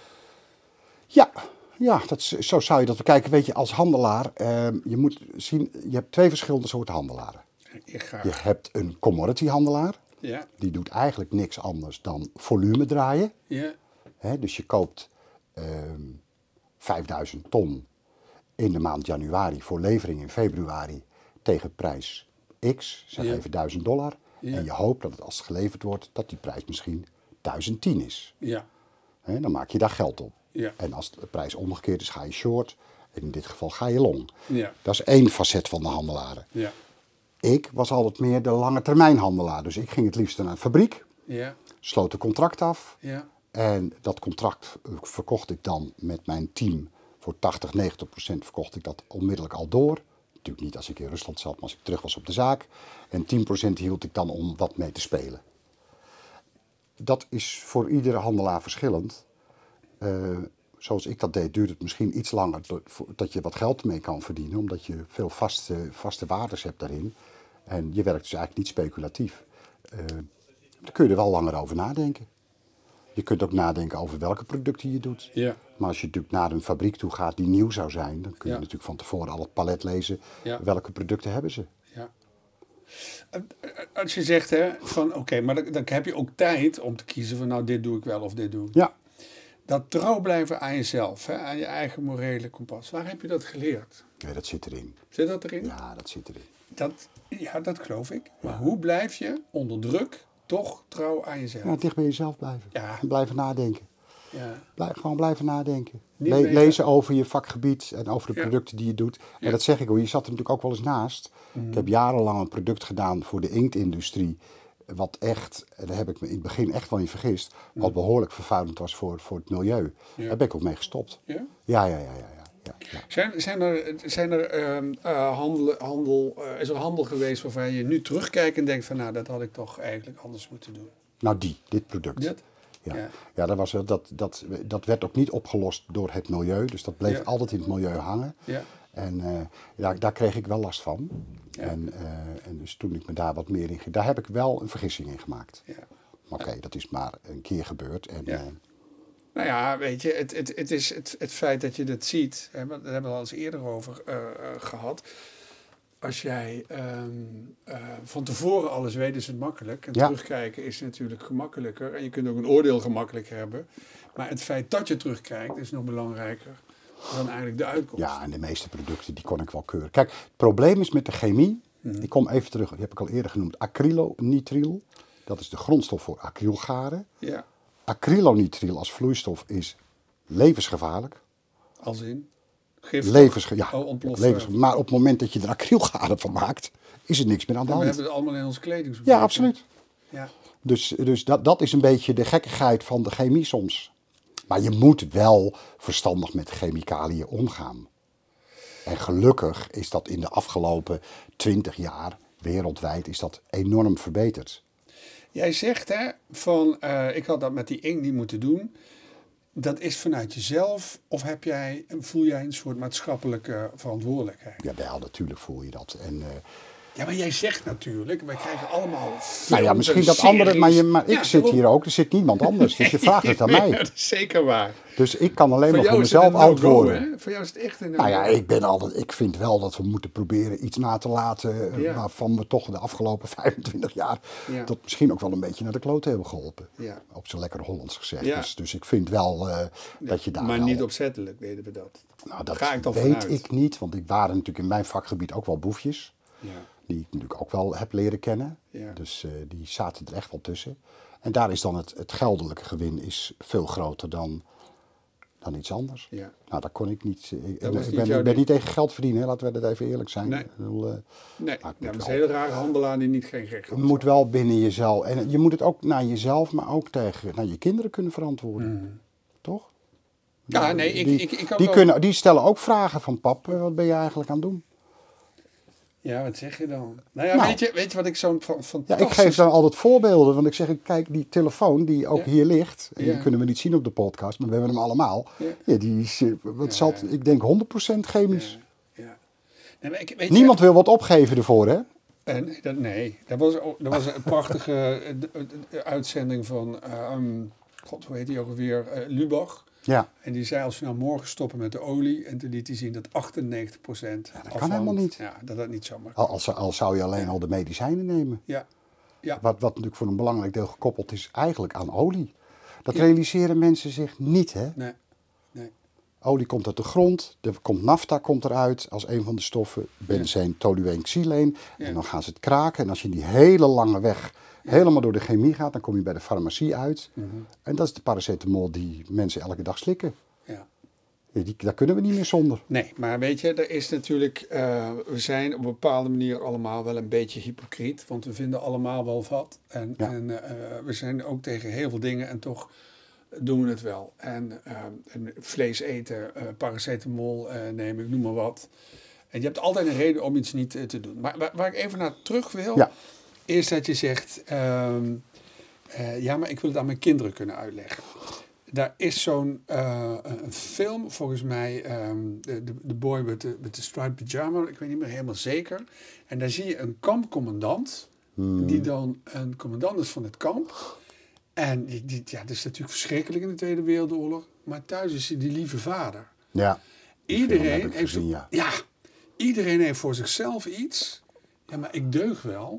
Ja, ja dat, is- zo zou je dat bekijken. Weet je, als handelaar, eh, je moet zien, je hebt twee verschillende soorten handelaren. Ik ga, Je hebt een commodity handelaar. ja, Die doet eigenlijk niks anders dan volume draaien. ja, Hè, dus je koopt ehm vijfduizend ton in de maand januari voor levering in februari tegen prijs X, zeg Ja. even duizend dollar. Ja. En je hoopt dat het als het geleverd wordt, dat die prijs misschien duizend tien is. ja, Hè, dan maak je daar geld op. ja, En als de prijs omgekeerd is, ga je short. In dit geval ga je long. Ja. Dat is één facet van de handelaren. Ja. Ik was altijd meer de lange termijn handelaar. Dus ik ging het liefst naar een fabriek, Ja. sloot een contract af. Ja. En dat contract verkocht ik dan met mijn team voor tachtig, negentig procent verkocht ik dat onmiddellijk al door. Natuurlijk niet als ik in Rusland zat, maar als ik terug was op de zaak. En tien procent hield ik dan om wat mee te spelen. Dat is voor iedere handelaar verschillend. Uh, zoals ik dat deed, duurt het misschien iets langer dat je wat geld mee kan verdienen. Omdat je veel vaste, vaste waardes hebt daarin. En je werkt dus eigenlijk niet speculatief. Uh, daar kun je er wel langer over nadenken. Je kunt ook nadenken over welke producten je doet. Ja. Maar als je natuurlijk naar een fabriek toe gaat die nieuw zou zijn, dan kun je Ja. natuurlijk van tevoren al het palet lezen. Ja. Welke producten hebben ze? Ja. Als je zegt, hè, van oké, okay, maar dan, dan heb je ook tijd om te kiezen van nou, dit doe ik wel of dit doe ik. Ja. Dat trouw blijven aan jezelf, hè, aan je eigen morele kompas. Waar heb je dat geleerd? Ja, dat zit erin. Zit dat erin? Ja, dat zit erin. Dat, ja, dat geloof ik. Maar hoe blijf je onder druk toch trouw aan jezelf? Ja, dicht bij jezelf blijven. Ja. En blijven nadenken. Ja. Blijf, gewoon blijven nadenken. Niet Le- weten. lezen over je vakgebied en over de Ja. producten die je doet. En Ja. dat zeg ik hoor, je zat er natuurlijk ook wel eens naast. Mm. Ik heb jarenlang een product gedaan voor de inktindustrie. Wat echt, en daar heb ik me in het begin echt wel in vergist, wat behoorlijk vervuilend was voor, voor het milieu. Ja. Daar ben ik ook mee gestopt. Ja? Ja, ja, ja, ja. ja, ja, ja. Zijn, zijn er, zijn er ehm, uh, handel, handel uh, is er handel geweest waarvan je nu terugkijkt en denkt van nou, dat had ik toch eigenlijk anders moeten doen? Nou die, dit product. Dit? Ja, Ja. ja dat, was, wel- dat, dat, dat werd ook niet opgelost door het milieu. Dus dat bleef Ja. altijd in het milieu hangen. Ja. En uh, ja, daar kreeg ik wel last van. Ja. En, uh, en dus toen ik me daar wat meer in ging, daar heb ik wel een vergissing in gemaakt. Ja. Maar oké, dat is maar een keer gebeurd. En, Ja. uh, Nou ja, weet je, het, het, het is het, het feit dat je dat ziet, hè, daar hebben we al eens eerder over uh, uh, gehad. Als jij um, uh, van tevoren alles weet, is het makkelijk. En Ja. terugkijken is natuurlijk gemakkelijker. En je kunt ook een oordeel gemakkelijker hebben. Maar het feit dat je terugkijkt is nog belangrijker dan eigenlijk de uitkomst. ja, en de meeste producten die kon ik wel keuren. Kijk, het probleem is met de chemie. Mhm. Ik kom even terug, die heb ik al eerder genoemd. Acrylonitrile. Dat is de grondstof voor acrylgaren. Ja, Acrylonitrile als vloeistof is levensgevaarlijk. als in giftig. Levensge- ja, Oh, ontploffen. levens- maar op het moment dat je er acrylgaren van maakt, is er niks meer aan de En we hand. hebben het allemaal in onze kleding. Ja, absoluut. Ja. Dus, dus dat, dat is een beetje de gekkigheid van de chemie soms. Maar je moet wel verstandig met chemicaliën omgaan. En gelukkig is dat in de afgelopen twintig jaar wereldwijd is dat enorm verbeterd. Jij zegt hè, van uh, ik had dat met die inkt niet moeten doen. Dat is vanuit jezelf of heb jij, voel jij een soort maatschappelijke verantwoordelijkheid? Ja, wel, natuurlijk voel je dat. En, uh, Ja, maar jij zegt natuurlijk, wij krijgen allemaal films nou ja, misschien en dat andere, maar, je, maar ik Ja, zit daarom. hier ook, er zit niemand anders. Dus je vraagt het aan Nee, mij. dat is zeker waar. Dus ik kan alleen Voor maar jou voor is het mezelf een no-go, antwoorden. hè? Voor jou is het echt een Nou ja, no-go. ik ben altijd, ik vind wel dat we moeten proberen iets na te laten uh, Ja. waarvan we toch de afgelopen vijfentwintig jaar Ja. dat misschien ook wel een beetje naar de klote hebben geholpen. Ja. Op zo'n lekker Hollands gezegd. Ja. Dus, dus ik vind wel uh, dat je daar Maar wel... niet opzettelijk deden we dat. Nou, dat Ga ik dan weet vanuit. ik niet, want ik waren natuurlijk in mijn vakgebied ook wel boefjes. Ja. Die ik natuurlijk ook wel heb leren kennen. Ja. Dus uh, die zaten er echt wel tussen. En daar is dan het, het geldelijke gewin is veel groter dan, dan iets anders. Ja. Nou, dat kon ik niet. Ik, Dat was ik niet ben, jouw ik ben ding. niet tegen geld verdienen, hè. Laten we dat even eerlijk zijn. Nee. Ik bedoel, uh, Nee, Maar ik ja, moet dat is wel- een hele rare handelaar die niet geen gek je moet wel binnen jezelf. En je moet het ook naar jezelf, maar ook tegen naar je kinderen kunnen verantwoorden. Toch? Ja, Nou, nee, ik, die, ik, ik kan die, wel- kunnen, die stellen ook vragen van pap, eh, wat ben je eigenlijk aan het doen? Ja, wat zeg je dan? Nou ja, Nou. weet, je, weet je wat ik zo'n fa- Ja, fantastisch... ik geef dan altijd voorbeelden, want ik zeg, kijk, die telefoon die ook Ja. hier ligt, en Ja. die kunnen we niet zien op de podcast, maar we hebben hem allemaal. Ja. Ja, die is, eh, wat Ja. zal het, ik denk honderd procent chemisch. Ja, ja. Nee, maar ik, weet Niemand wil wat opgeven ervoor, hè? Je, eh, nee, dat, nee, dat was, dat was een prachtige eh, de- de- de uitzending van... eh, um, God, hoe heet die ook alweer? Uh, Lubach. Ja, En die zei, als we nou morgen stoppen met de olie... en toen liet hij zien dat achtennegentig procent dat kan helemaal niet. Ja, dat dat niet zomaar. al, als, al zou je alleen al de medicijnen nemen. Ja, ja. Wat, wat natuurlijk voor een belangrijk deel gekoppeld is eigenlijk aan olie. Dat Ja. realiseren mensen zich niet, hè? Nee, nee. Olie komt uit de grond, er komt nafta komt eruit als een van de stoffen, benzeen, tolueen, xyleen. Ja. En dan gaan ze het kraken en als je die hele lange weg helemaal door de chemie gaat, dan kom je bij de farmacie uit. Mhm. En dat is de paracetamol die mensen elke dag slikken. Ja. Ja, die, daar kunnen we niet meer zonder. Nee, maar weet je, er is natuurlijk, uh, we zijn op een bepaalde manier allemaal wel een beetje hypocriet, want we vinden allemaal wel wat. En, Ja. en uh, we zijn ook tegen heel veel dingen en toch doen we het wel. En, uh, en vlees eten, uh, paracetamol uh, nemen, ik noem maar wat. En je hebt altijd een reden om iets niet uh, te doen. Maar waar, waar ik even naar terug wil, Ja. is dat je zegt, uh, uh, ja, maar ik wil het aan mijn kinderen kunnen uitleggen. Daar is zo'n uh, een film, volgens mij, um, The, the Boy with the, with the Striped Pyjama, ik weet niet meer helemaal zeker. En daar zie je een kampcommandant, hmm. die dan een commandant is van het kamp. En die, die, ja, dat is natuurlijk verschrikkelijk in de Tweede Wereldoorlog, maar thuis is hij die lieve vader. Ja, iedereen heeft, gezien, zo, ja. ja, iedereen heeft voor zichzelf iets. Ja, maar ik deug wel.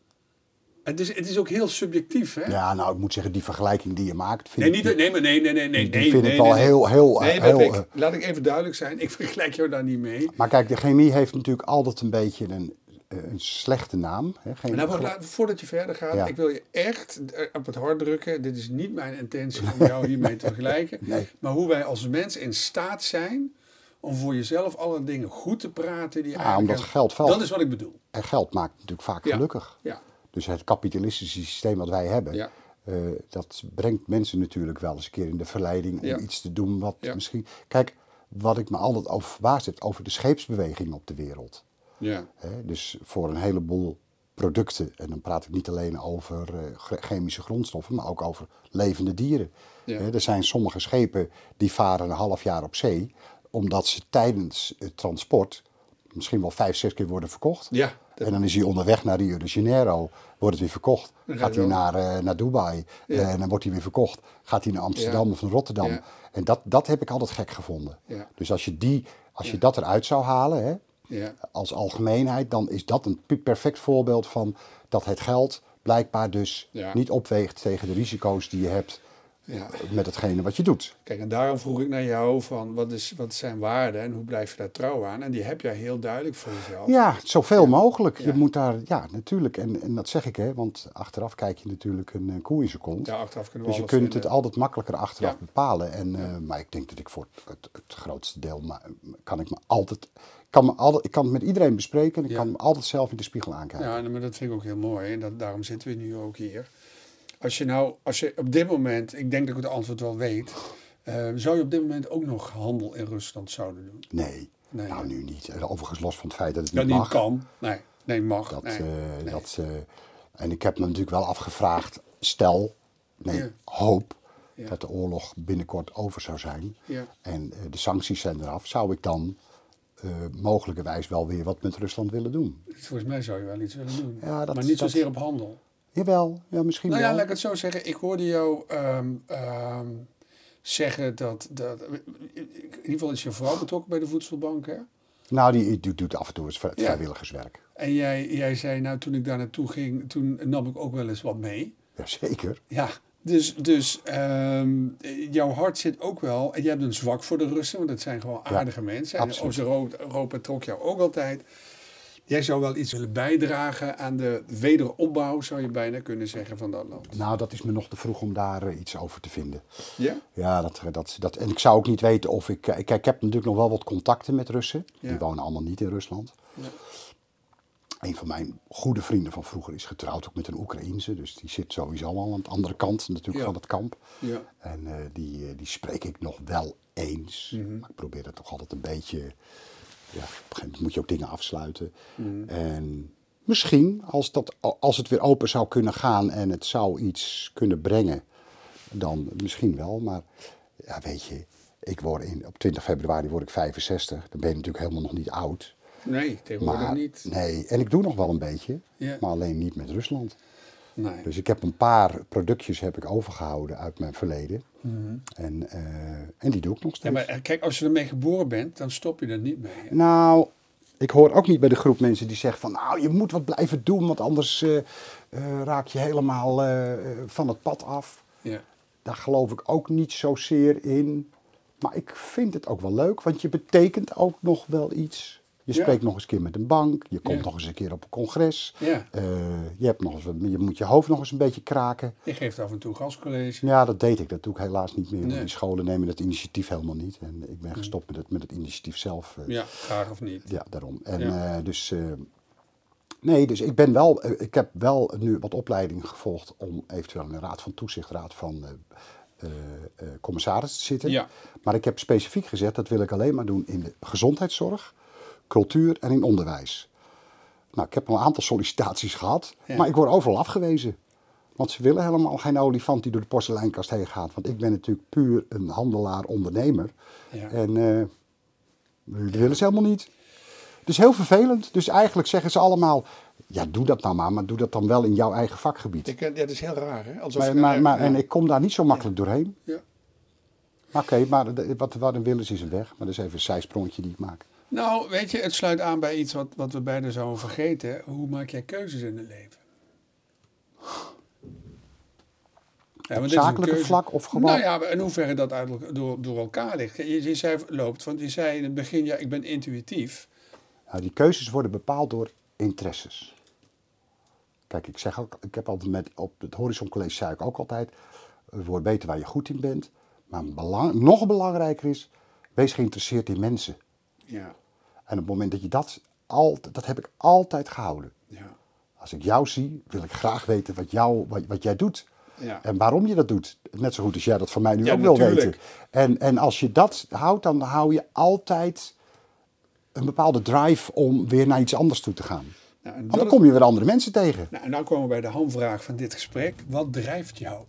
Het is, het is ook heel subjectief, hè? Ja, nou, ik moet zeggen, die vergelijking die je maakt... Vind nee, ik, niet, nee, maar nee, nee, nee, nee. Die nee, vind nee, ik wel nee, nee. heel... heel, nee, heel ik, uh, laat ik even duidelijk zijn. Ik vergelijk jou daar niet mee. Maar kijk, de chemie heeft natuurlijk altijd een beetje een, een slechte naam. Hè? Geen, nou, laat, voordat je verder gaat, ja. ik wil je echt op het hart drukken. Dit is niet mijn intentie om jou hiermee te vergelijken. Nee. Maar hoe wij als mens in staat zijn om voor jezelf alle dingen goed te praten. Die ja, omdat geld valt. Dat is wat ik bedoel. En geld maakt natuurlijk vaak ja. gelukkig. Ja. Dus het kapitalistische systeem wat wij hebben, ja. uh, dat brengt mensen natuurlijk wel eens een keer in de verleiding om ja. iets te doen wat ja. misschien... Kijk, wat ik me altijd over verbaasd heb, over de scheepsbeweging op de wereld. Ja. He, dus voor een heleboel producten, en dan praat ik niet alleen over uh, chemische grondstoffen, maar ook over levende dieren. Ja. He, er zijn sommige schepen die varen een half jaar op zee, omdat ze tijdens het transport misschien wel vijf, zes keer worden verkocht. Ja, dat... En dan is hij onderweg naar Rio de Janeiro, wordt het weer verkocht. Dan gaat hij naar, uh, naar Dubai ja. uh, en dan wordt hij weer verkocht. Gaat hij naar Amsterdam ja. of naar Rotterdam. Ja. En dat, dat heb ik altijd gek gevonden. Ja. Dus als je, die, als je ja. dat eruit zou halen, hè, ja. als algemeenheid, dan is dat een perfect voorbeeld van dat het geld blijkbaar dus ja. niet opweegt tegen de risico's die je hebt. Ja. Met hetgene wat je doet. Kijk, en daarom vroeg ik naar jou van wat, is, wat zijn waarden en hoe blijf je daar trouw aan? En die heb jij heel duidelijk voor jezelf. Ja, zoveel ja. mogelijk. Je ja. moet daar, ja, natuurlijk. En, en dat zeg ik, hè, want achteraf kijk je natuurlijk een, een koe in zijn kont. Ja, achteraf kunnen we Dus je kunt vinden. het altijd makkelijker achteraf ja. bepalen. En, ja. uh, maar ik denk dat ik voor het, het grootste deel, maar, kan ik me altijd, kan me altijd, ik kan het met iedereen bespreken en ik ja. kan me altijd zelf in de spiegel aankijken. Ja, maar dat vind ik ook heel mooi. En dat, daarom zitten we nu ook hier. Als je nou, als je op dit moment, ik denk dat ik het antwoord wel weet, uh, zou je op dit moment ook nog handel in Rusland zouden doen? Nee, nee nou nu niet. Overigens los van het feit dat het niet dat mag. Dat niet kan. Nee, nee mag. Dat, nee. Uh, nee. dat, uh, en ik heb me natuurlijk wel afgevraagd, stel, nee, ja. hoop, ja. dat de oorlog binnenkort over zou zijn. Ja. En uh, de sancties zijn eraf. Zou ik dan uh, mogelijkerwijs wel weer wat met Rusland willen doen? Volgens mij zou je wel iets willen doen. Ja, dat, maar niet dat, zozeer op handel. Jawel, ja, misschien nou wel. Nou ja, laat ik het zo zeggen. Ik hoorde jou um, um, zeggen dat, dat... In ieder geval is je vrouw betrokken bij de voedselbank, hè? Nou, die, die doet af en toe eens vrijwilligerswerk. Ja. En jij, jij zei, nou, toen ik daar naartoe ging, toen nam ik ook wel eens wat mee. Jazeker. Ja, dus, dus um, jouw hart zit ook wel... En je hebt een zwak voor de Russen, want dat zijn gewoon aardige ja, mensen. En Oost-Europa trok jou ook altijd... Jij zou wel iets willen bijdragen aan de wederopbouw, zou je bijna kunnen zeggen, van dat land. Nou, dat is me nog te vroeg om daar uh, iets over te vinden. Ja? Ja, dat, dat, dat, en ik zou ook niet weten of ik... Ik, ik heb natuurlijk nog wel wat contacten met Russen. Ja. Die wonen allemaal niet in Rusland. Ja. Een van mijn goede vrienden van vroeger is getrouwd ook met een Oekraïense. Dus die zit sowieso al aan de andere kant natuurlijk ja. van het kamp. Ja. En uh, die, uh, die spreek ik nog wel eens. Mm-hmm. Maar ik probeer dat toch altijd een beetje... Ja, op een gegeven moment moet je ook dingen afsluiten. Mm. En misschien, als, dat, als het weer open zou kunnen gaan en het zou iets kunnen brengen, dan misschien wel. Maar ja, weet je, ik word in, op twintig februari word ik vijfenzestig. Dan ben je natuurlijk helemaal nog niet oud. Nee, tegenwoordig maar, niet. Nee, en ik doe nog wel een beetje, ja. maar alleen niet met Rusland. Nee. Dus ik heb een paar productjes heb ik overgehouden uit mijn verleden. Mm-hmm. En, uh, en die doe ik nog steeds. Ja, maar kijk, als je ermee geboren bent, dan stop je er niet mee. Hè? Nou, ik hoor ook niet bij de groep mensen die zeggen van... nou, je moet wat blijven doen, want anders uh, uh, raak je helemaal uh, van het pad af. Ja. Daar geloof ik ook niet zozeer in. Maar ik vind het ook wel leuk, want je betekent ook nog wel iets. Je spreekt ja. nog eens een keer met een bank. Je komt ja. nog eens een keer op een congres. Ja. Uh, je, hebt nog eens, je moet je hoofd nog eens een beetje kraken. Je geeft af en toe gastcollege. Ja, dat deed ik. Dat doe ik helaas niet meer. Nee. Want die scholen nemen het initiatief helemaal niet. En ik ben gestopt met het, met het initiatief zelf. Uh, ja, graag of niet. Ja, daarom. En ja. uh, dus... Uh, Nee, dus ik ben wel, ik heb wel nu wat opleidingen gevolgd om eventueel in de raad van toezicht, raad van uh, uh, uh, commissarissen te zitten. Ja. Maar ik heb specifiek gezegd, dat wil ik alleen maar doen in de gezondheidszorg, cultuur en in onderwijs. Nou, ik heb al een aantal sollicitaties gehad, ja. maar ik word overal afgewezen. Want ze willen helemaal geen olifant die door de porseleinkast heen gaat. Want ik ben natuurlijk puur een handelaar, ondernemer. Ja. En uh, dat willen ze helemaal niet. Dus heel vervelend. Dus eigenlijk zeggen ze allemaal, ja, doe dat nou maar, maar doe dat dan wel in jouw eigen vakgebied. Ik, ja, dat is heel raar, hè? Alsof maar, je, maar, maar, ja. En ik kom daar niet zo makkelijk ja. doorheen. Ja. Oké, okay, maar de, wat, wat een willen is, is een weg. Maar dat is even een zijsprongetje die ik maak. Nou, weet je, het sluit aan bij iets wat, wat we bijna zouden vergeten. Hoe maak jij keuzes in het leven? Ja, op zakelijke vlak of gewoon... Nou ja, in hoeverre dat uit, door, door elkaar ligt. Je, je zei, loopt, want je zei in het begin, ja, ik ben intuïtief. Nou, die keuzes worden bepaald door interesses. Kijk, ik zeg ook, ik heb altijd met, op het Horizon College zei ik ook altijd, word beter waar je goed in bent. Maar belang, nog belangrijker is, wees geïnteresseerd in mensen. Ja. En op het moment dat je dat, altijd, dat heb ik altijd gehouden. Ja. Als ik jou zie, wil ik graag weten wat, jou, wat, wat jij doet. Ja. En waarom je dat doet. Net zo goed als jij dat van mij nu ja, ook wil natuurlijk. weten. En, en als je dat houdt, dan hou je altijd een bepaalde drive om weer naar iets anders toe te gaan. Nou, Want dan kom je weer andere mensen tegen. Nou, en dan komen we bij de hamvraag van dit gesprek. Wat drijft jou?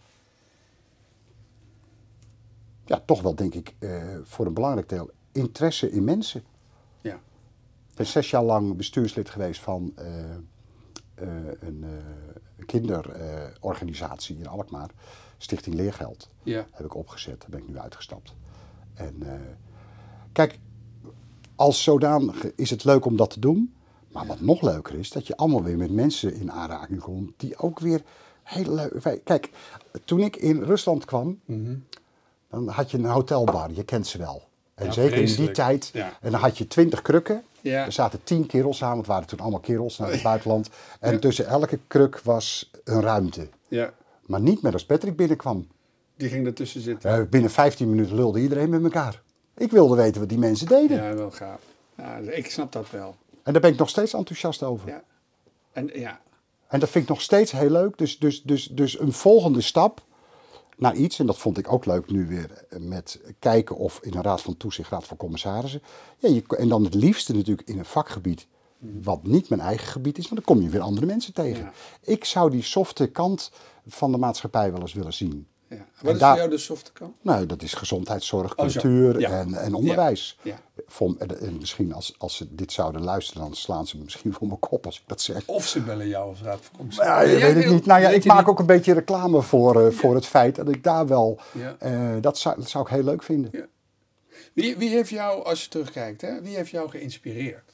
Ja, toch wel denk ik uh, voor een belangrijk deel interesse in mensen. Ja. Ik ben zes jaar lang bestuurslid geweest van uh, uh, een uh, kinderorganisatie uh, in Alkmaar. Stichting Leergeld. Ja. Heb ik opgezet, daar ben ik nu uitgestapt. En uh, kijk, als zodanig is het leuk om dat te doen. Maar wat nog leuker is, dat je allemaal weer met mensen in aanraking komt die ook weer heel leuk... Kijk, toen ik in Rusland kwam, mm-hmm. dan had je een hotelbar, je kent ze wel. En ja, zeker vreselijk. in die tijd. Ja. En dan had je twintig krukken. Ja. Er zaten tien kerels samen, het waren toen allemaal kerels naar het buitenland. En ja. tussen elke kruk was een ruimte. Ja. Maar niet met als Patrick binnenkwam. Die ging ertussen zitten. Uh, binnen vijftien minuten lulde iedereen met elkaar. Ik wilde weten wat die mensen deden. Ja, wel gaaf. Ja, ik snap dat wel. En daar ben ik nog steeds enthousiast over. Ja. En, ja. en dat vind ik nog steeds heel leuk. Dus, dus, dus, dus een volgende stap naar iets, en dat vond ik ook leuk nu weer met kijken of in een raad van toezicht, raad van commissarissen. Ja, je, en dan het liefste natuurlijk in een vakgebied wat niet mijn eigen gebied is, want dan kom je weer andere mensen tegen. Ja. Ik zou die softe kant van de maatschappij wel eens willen zien. Ja. Wat is daar, voor jou de softe kant? Nou, dat is gezondheidszorg, cultuur oh, ja. en, en onderwijs. Ja. Ja. Vom, en, en misschien als, als ze dit zouden luisteren, dan slaan ze me misschien voor mijn kop als ik dat zeg. Of ze bellen jou als raad van commissarissen. Ja, je weet het wil, niet. Nou ja, ik maak niet. ook een beetje reclame voor, uh, voor ja. het feit dat ik daar wel... Ja. Uh, dat, zou, dat zou ik heel leuk vinden. Ja. Wie, wie heeft jou, als je terugkijkt, hè, wie heeft jou geïnspireerd?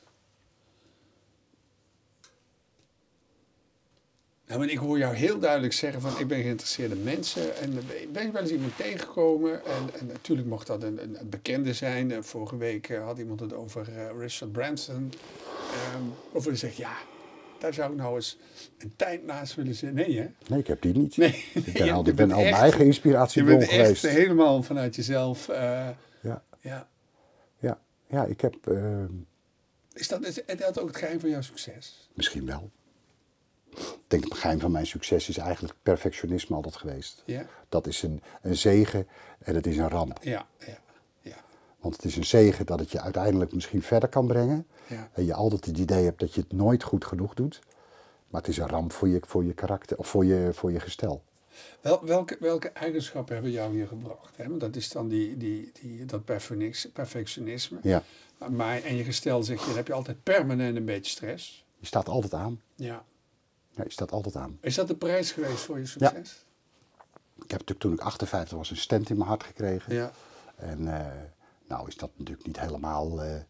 Nou, want ik hoor jou heel duidelijk zeggen van ik ben geïnteresseerd in mensen en ben je wel eens iemand tegengekomen en, en natuurlijk mocht dat een, een bekende zijn. Uh, vorige week uh, had iemand het over uh, Richard Branson. Um, of je zegt ja, daar zou ik nou eens een tijd naast willen zitten. Nee hè? Nee, ik heb die niet. Nee, ik ben al, ik ben al mijn eigen inspiratiebron geweest. Je bent echt helemaal vanuit jezelf. Uh, ja. Ja. Ja. Ja, ik heb... Uh, is, dat, is dat ook het geheim van jouw succes? Misschien wel. Ik denk het geheim van mijn succes is eigenlijk perfectionisme altijd geweest. Ja. Dat is een, een zegen en het is een ramp. Ja, ja, ja. Want het is een zegen dat het je uiteindelijk misschien verder kan brengen. Ja. En je altijd het idee hebt dat je het nooit goed genoeg doet. Maar het is een ramp voor je, voor je karakter of voor je, voor je gestel. Wel, welke, welke eigenschappen hebben jou hier gebracht? Hè? Want dat is dan die, die, die, dat perfectionisme. Ja. Maar, en je gestel zeg je, dan heb je altijd permanent een beetje stress. Je staat altijd aan. Ja. Ja, je staat altijd aan. Is dat de prijs geweest voor je succes? Ja. Ik heb natuurlijk toen ik achtenvijftig was een stent in mijn hart gekregen. Ja. En uh, nou is dat natuurlijk niet helemaal uh,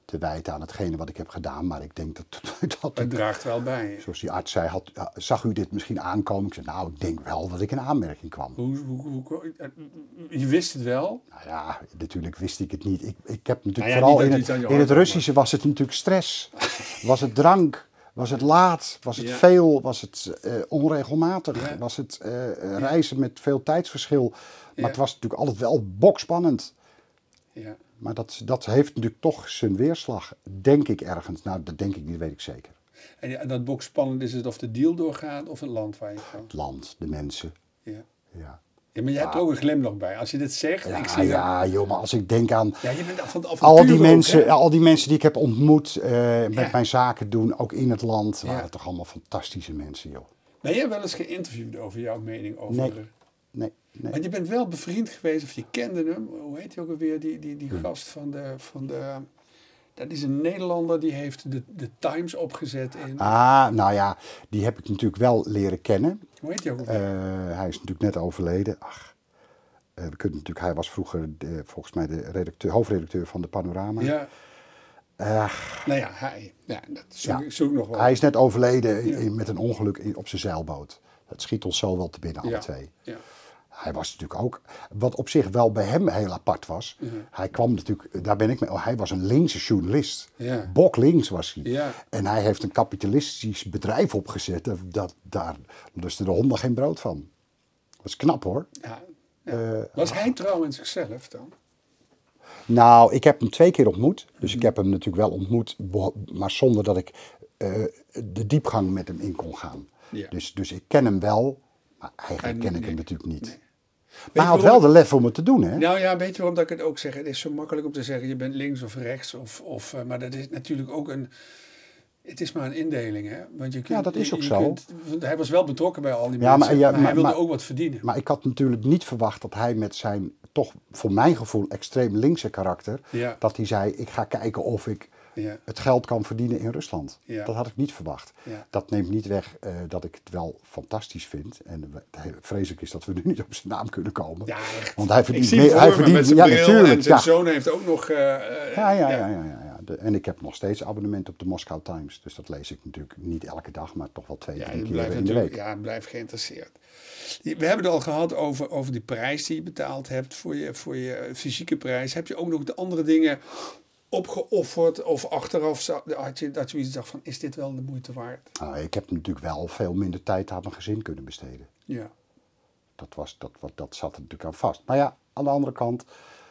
te wijten aan hetgene wat ik heb gedaan. Maar ik denk dat... dat Het draagt wel bij. Zoals die arts zei, had, zag u dit misschien aankomen? Ik zei, nou, ik denk wel dat ik in aanmerking kwam. Hoe, hoe, hoe, je wist het wel? Nou ja, natuurlijk wist ik het niet. Ik, ik heb natuurlijk Nou ja, vooral niet in dat het, iets aan je in het hart Russische was het natuurlijk stress. Was het drank? Was het laat? Was het Ja. veel? Was het uh, onregelmatig? Ja. Was het uh, reizen met veel tijdsverschil? Maar Ja. het was natuurlijk altijd wel bokspannend. Ja. Maar dat, dat heeft natuurlijk toch zijn weerslag, denk ik ergens. Nou, dat denk ik niet, weet ik zeker. En ja, dat box spannend is het of de deal doorgaat of het land waar je gaat. Het land, de mensen. Ja. Ja, Ja, maar je hebt Ja. er ook een glimlach bij. Als je dit zegt, ja, ik zie ja dat. joh, maar als ik denk aan Ja, je bent van het al avontuur die, ook, mensen, hè? al die mensen die ik heb ontmoet uh, met Ja. mijn zaken doen, ook in het land, Ja. waren toch allemaal fantastische mensen, joh. Ben jij wel eens geïnterviewd over jouw mening over... Nee. de- Nee, nee. Want je bent wel bevriend geweest, of je kende hem. Hoe heet hij ook alweer? Die, die, die gast van de, van de... Dat is een Nederlander, die heeft de, de Times opgezet in... Ah, nou ja, die heb ik natuurlijk wel leren kennen. Hoe heet hij ook Uh, alweer? hij is natuurlijk net overleden. Ach, uh, we kunnen natuurlijk, hij was vroeger de, volgens mij de redacteur, hoofdredacteur van de Panorama. Ja, Uh, nou ja, hij. Ja, dat zoek, Ja. ik zoek nog wel. hij is net overleden Ja. in, met een ongeluk in, op zijn zeilboot. Dat schiet ons zo wel te binnen, alle Ja. twee. Ja. Hij was natuurlijk ook, wat op zich wel bij hem heel apart was. Mhm. Hij kwam natuurlijk, daar ben ik mee, oh, hij was een linkse journalist. Ja. Bok links was hij. Ja. En hij heeft een kapitalistisch bedrijf opgezet. Dat, dat, daar lusten de honden geen brood van. Dat is knap hoor. Ja. Ja. Uh, Was hij trouw in zichzelf dan? Nou, ik heb hem twee keer ontmoet. Dus ik heb hem natuurlijk wel ontmoet, beho- maar zonder dat ik uh, de diepgang met hem in kon gaan. Ja. Dus, dus ik ken hem wel, maar eigenlijk En- ken ik nee. hem natuurlijk niet. Nee. Maar hij had waarom- wel de lef om het te doen, hè? Nou ja, weet je waarom dat ik het ook zeg? Het is zo makkelijk om te zeggen, je bent links of rechts. Of, of, uh, maar dat is natuurlijk ook een... Het is maar een indeling, hè? Want je kunt, Ja, dat is je- ook je zo. kunt- want hij was wel betrokken bij al die Ja, maar- mensen, ja, maar, hij maar- wilde maar- ook wat verdienen. Maar ik had natuurlijk niet verwacht dat hij met zijn, toch voor mijn gevoel, extreem linkse karakter... Ja. dat hij zei, ik ga kijken of ik Ja. het geld kan verdienen in Rusland. Ja. Dat had ik niet verwacht. Ja. Dat neemt niet weg uh, dat ik het wel fantastisch vind. En het heel vreselijk is dat we nu niet op zijn naam kunnen komen. Ja, echt. Want hij Ik verdient zie hem meer. Hij voor me verdient, met zijn ja, bril natuurlijk. en zijn Ja. zoon heeft ook nog... uh, uh, Ja, ja, ja, ja, ja, ja. De, en ik heb nog steeds abonnement op de Moscow Times. Dus dat lees ik natuurlijk niet elke dag, maar toch wel twee, Ja, drie je keer blijft in de natuurlijk, week. ja, blijf geïnteresseerd. Je- We hebben het al gehad over, over die prijs die je betaald hebt voor je, voor je fysieke prijs. Heb je ook nog de andere dingen opgeofferd of achteraf za- had je dat zoiets dacht van, is dit wel de moeite waard? Nou, ik heb natuurlijk wel veel minder tijd aan mijn gezin kunnen besteden. Ja. Dat, was, dat, wat, dat zat er natuurlijk aan vast. Maar ja, aan de andere kant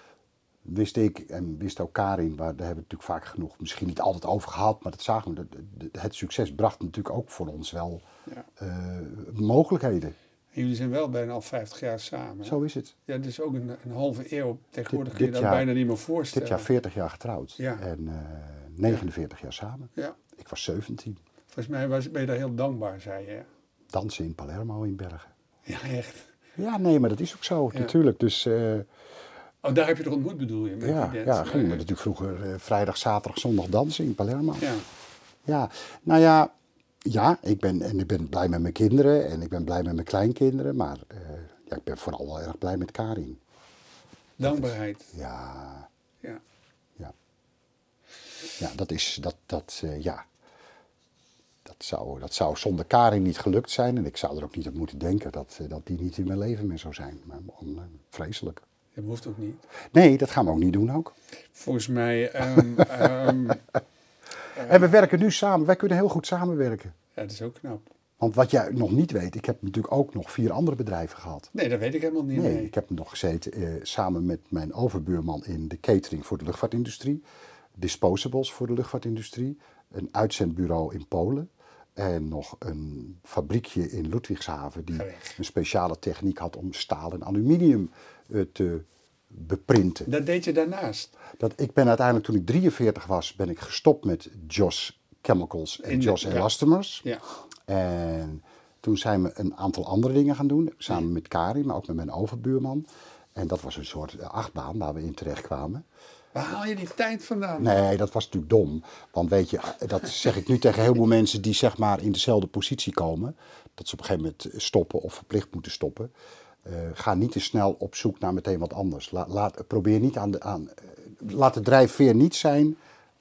wist ik en wist ook Karin, waar daar hebben we het natuurlijk vaak genoeg, misschien niet altijd over gehad, maar dat zagen we. de- de- Het succes bracht natuurlijk ook voor ons wel Ja. uh, mogelijkheden. En jullie zijn wel bijna al vijftig jaar samen. hè? Zo is het. Ja, dus ook een, een halve eeuw. Tegenwoordig Dit- kun je dit dat jaar- bijna niet meer voorstellen. Dit jaar veertig jaar getrouwd Ja. en uh, negenenveertig jaar samen. Ja. Ik was zeventien. Volgens mij was, ben je daar heel dankbaar, zei je. hè? Dansen in Palermo in Bergen. Ja, echt. Ja, nee, maar dat is ook zo, Ja. natuurlijk. Dus uh, Oh, daar heb je er ontmoet, bedoel je? Met ja, die ja, dance? gingen we natuurlijk vroeger uh, vrijdag, zaterdag, zondag dansen in Palermo. Ja. Ja, nou ja, ja ik, ben, en ik ben blij met mijn kinderen en ik ben blij met mijn kleinkinderen. Maar uh, ja, ik ben vooral wel erg blij met Karin. Dankbaarheid. Ja, Ja. ja. Ja, dat is, dat, dat, uh, ja. Dat zou, dat zou zonder Karin niet gelukt zijn. En ik zou er ook niet op moeten denken dat, uh, dat die niet in mijn leven meer zou zijn. Maar uh, vreselijk. Dat hoeft ook niet. Nee, dat gaan we ook niet doen ook. Volgens mij... Um, um, En we werken nu samen. Wij kunnen heel goed samenwerken. ja, dat is ook knap. Want wat jij nog niet weet, ik heb natuurlijk ook nog vier andere bedrijven gehad. Nee, dat weet ik helemaal niet. Nee, Nee. ik heb nog gezeten eh, samen met mijn overbuurman in de catering voor de luchtvaartindustrie. Disposables voor de luchtvaartindustrie. Een uitzendbureau in Polen. En nog een fabriekje in Ludwigshaven die Geweest. een speciale techniek had om staal en aluminium eh, te beprinten. Dat deed je daarnaast. Dat, ik ben uiteindelijk, toen ik drieënveertig was, ben ik gestopt met Joss Chemicals en In de- Joss ja. Elastomers. Ja. En toen zijn we een aantal andere dingen gaan doen, samen met Karin, maar ook met mijn overbuurman. En dat was een soort achtbaan waar we in terecht kwamen. Waar haal je die tijd vandaan? Nee, dat was natuurlijk dom. Want weet je, dat zeg ik nu tegen heel veel mensen die zeg maar in dezelfde positie komen. Dat ze op een gegeven moment stoppen of verplicht moeten stoppen. Uh, ga niet te snel op zoek naar meteen wat anders. La, laat, probeer niet aan de, aan, uh, laat de drijfveer niet zijn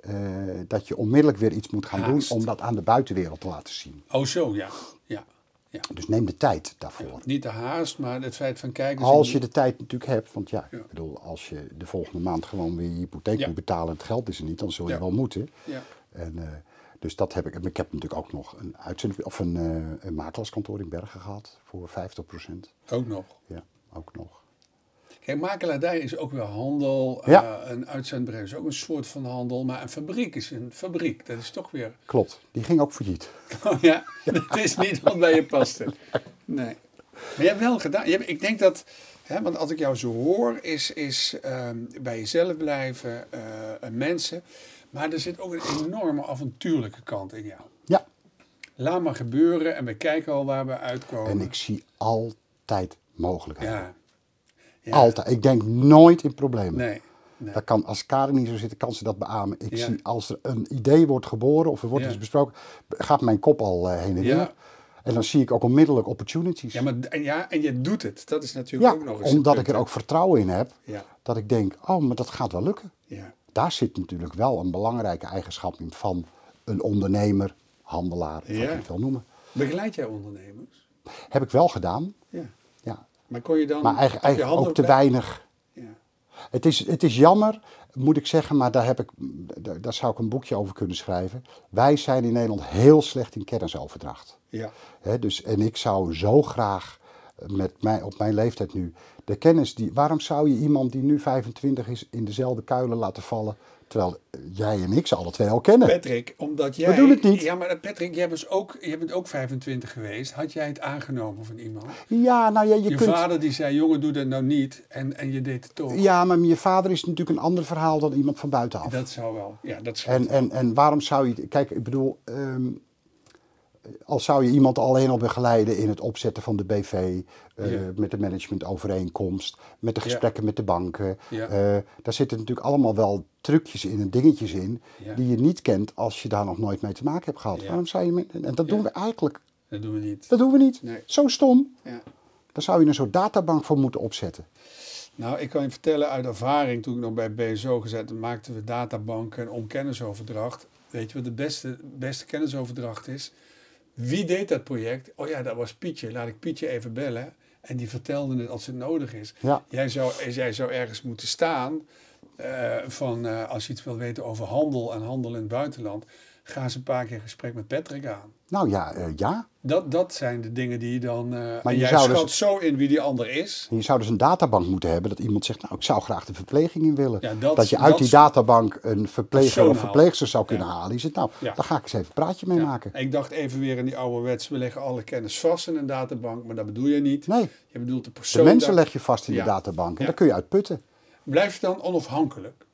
uh, dat je onmiddellijk weer iets moet gaan Haast. doen om dat aan de buitenwereld te laten zien. Oh zo, ja. ja. ja. Dus neem de tijd daarvoor. Ja, niet de haast, maar het feit van kijken... Als je de tijd natuurlijk hebt, want ja, ja. ik bedoel, als je de volgende maand gewoon weer je hypotheek ja. moet betalen en het geld is er niet, dan zul je ja. wel moeten. Ja. En, uh, dus dat heb ik. Ik heb natuurlijk ook nog een uitzending of een, uh, een makelaarskantoor in Bergen gehad voor vijftig procent. Ook nog? Ja, ook nog. Kijk, makelaardij is ook weer handel. Ja. Uh, een uitzendbedrijf is ook een soort van handel. Maar een fabriek is een fabriek. Dat is toch weer... Klopt, die ging ook failliet. Oh ja, dat is niet wat bij je paste. Nee. Maar je hebt wel gedaan. Je hebt, ik denk dat... Hè, want als ik jou zo hoor, is, is um, bij jezelf blijven, uh, mensen... Maar er zit ook een enorme avontuurlijke kant in jou. Ja. Laat maar gebeuren en we kijken al waar we uitkomen. En ik zie altijd mogelijkheden. Ja. Ja. Altijd. Ik denk nooit in problemen. Nee. nee. Dat kan, als Karin niet zo zit, kan ze dat beamen. Ik Ja. zie als er een idee wordt geboren of er wordt Ja. iets besproken, gaat mijn kop al uh, heen en weer. Ja. En dan zie ik ook onmiddellijk opportunities. Ja, maar, en, ja, en je doet het. Dat is natuurlijk Ja, ook nog eens omdat een ik er punt, ook vertrouwen in heb. Ja. Dat ik denk, oh, maar dat gaat wel lukken. Ja. Daar zit natuurlijk wel een belangrijke eigenschap in van een ondernemer, handelaar, of Ja. wat je het wil noemen. Begeleid jij ondernemers? Heb ik wel gedaan. Ja. Ja. Maar kon je dan... Maar eigenlijk, op je eigenlijk ook te handen weinig. Ja. Het is, het is jammer, moet ik zeggen, maar daar, heb ik, daar, daar zou ik een boekje over kunnen schrijven. Wij zijn in Nederland heel slecht in kennisoverdracht. Ja. He, dus, en ik zou zo graag met mij, op mijn leeftijd nu de kennis die... Waarom zou je iemand die nu vijfentwintig is in dezelfde kuilen laten vallen, terwijl jij en ik ze alle twee al kennen? Patrick, omdat jij... We doen het niet. Ja, maar Patrick, jij, was ook, jij bent ook vijfentwintig geweest. Had jij het aangenomen van iemand? Ja, nou ja, je, Je kunt... vader die zei, jongen, doe dat nou niet. En, en je deed het toch. Ja, maar je vader is natuurlijk een ander verhaal dan iemand van buitenaf. Dat zou wel. Ja, dat is En, en, en waarom zou je... Kijk, ik bedoel... Um, als zou je iemand alleen al begeleiden in het opzetten van de B V... Uh, Ja. met de managementovereenkomst, met de gesprekken Ja. met de banken. Ja. Uh, daar zitten natuurlijk allemaal wel trucjes in en dingetjes in... Ja. die je niet kent als je daar nog nooit mee te maken hebt gehad. Ja. Waarom zou je... Met, en dat doen Ja. we eigenlijk... Dat doen we niet. Dat doen we niet. Nee. Zo stom. Ja. Daar zou je een soort databank voor moeten opzetten. Nou, ik kan je vertellen uit ervaring, toen ik nog bij B S O gezeten, maakten we databanken om kennisoverdracht. Weet je wat de beste, beste kennisoverdracht is? Wie deed dat project? Oh ja, dat was Pietje. Laat ik Pietje even bellen. En die vertelde het als het nodig is. Ja. Jij, zou, jij zou ergens moeten staan uh, van uh, als je iets wil weten over handel en handel in het buitenland, ga eens een paar keer een gesprek met Patrick aan. Nou ja, uh, ja. Dat, dat zijn de dingen die je dan... Uh, Maar en je jij zou schat dus- zo in wie die ander is. En je zou dus een databank moeten hebben dat iemand zegt, nou, ik zou graag de verpleging in willen. Ja, dat- dat je uit dat die is- databank een verpleger persoon of verpleegster zou halen. kunnen halen. Die zegt, nou, Ja. daar ga ik eens even een praatje mee Ja, maken. Ik dacht even weer in die ouderwets, we leggen alle kennis vast in een databank, maar dat bedoel je niet. Nee, Je bedoelt de de persoon. mensen daar- leg je vast in Ja. de databank en Ja. daar kun je uit putten. Blijf je dan onafhankelijk?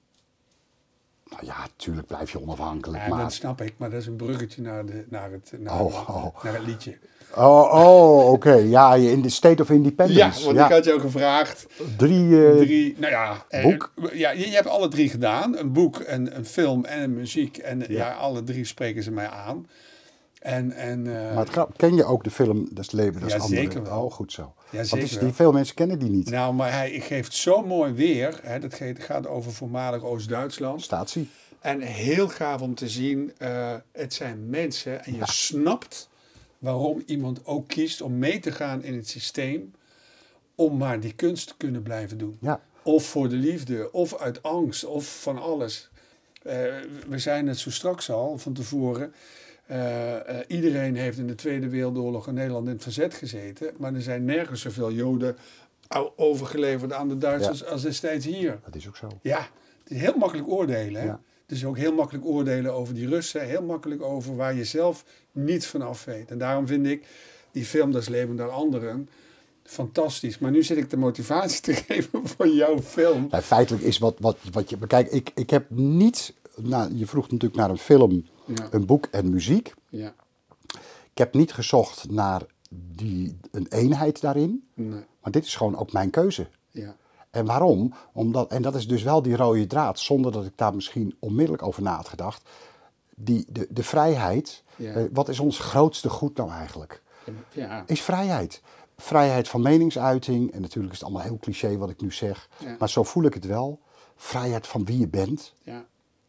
Nou ja, natuurlijk blijf je onafhankelijk, Ja, maar... dat snap ik, maar dat is een bruggetje naar, de, naar, het, naar, Oh, het, oh. naar het liedje. Oh, oh oké. Ja, je in de State of Independence. Ja, want ik had jou gevraagd. Drie, eh, Drie, nou ja, eh, boek. ja je, je hebt alle drie gedaan. Een boek, een, een film en een muziek. En ja. Ja. alle drie spreken ze mij aan. En, en, uh, Maar het grap, ken je ook de film Dat is leven, dat is Ja, andere? zeker wel. Oh, goed zo. Ja, Want zeker is, wel. die, veel mensen kennen die niet. nou, maar hij geeft zo mooi weer. Hè, dat ge- gaat over voormalig Oost-Duitsland. Statie. En heel gaaf om te zien, uh, het zijn mensen en je Ja. snapt waarom iemand ook kiest om mee te gaan in het systeem, om maar die kunst te kunnen blijven doen. Ja. Of voor de liefde, of uit angst, of van alles. Uh, we zeiden het zo straks al, van tevoren. Uh, uh, iedereen heeft in de Tweede Wereldoorlog in Nederland in het verzet gezeten, maar er zijn nergens zoveel Joden overgeleverd aan de Duitsers Ja. als destijds hier. Dat is ook zo. Ja, het is heel makkelijk oordelen. Hè? Ja. Het is ook heel makkelijk oordelen over die Russen. Heel makkelijk over waar je zelf niets van af weet. En daarom vind ik die film Das Leben der Anderen fantastisch. Maar nu zit ik de motivatie te geven voor jouw film. Nou, feitelijk is wat, wat, wat je... Kijk, ik, ik heb niet... Nou, je vroeg natuurlijk naar een film, Ja. een boek en muziek. Ja. Ik heb niet gezocht naar die, een eenheid daarin. Nee. Maar dit is gewoon ook mijn keuze. Ja. En waarom? Omdat, en dat is dus wel die rode draad, zonder dat ik daar misschien onmiddellijk over na had gedacht. Die, de, de vrijheid, Ja. eh, wat is ons grootste goed nou eigenlijk? Ja. Is vrijheid. Vrijheid van meningsuiting, en natuurlijk is het allemaal heel cliché wat ik nu zeg, Ja. maar zo voel ik het wel. Vrijheid van wie je bent, Ja.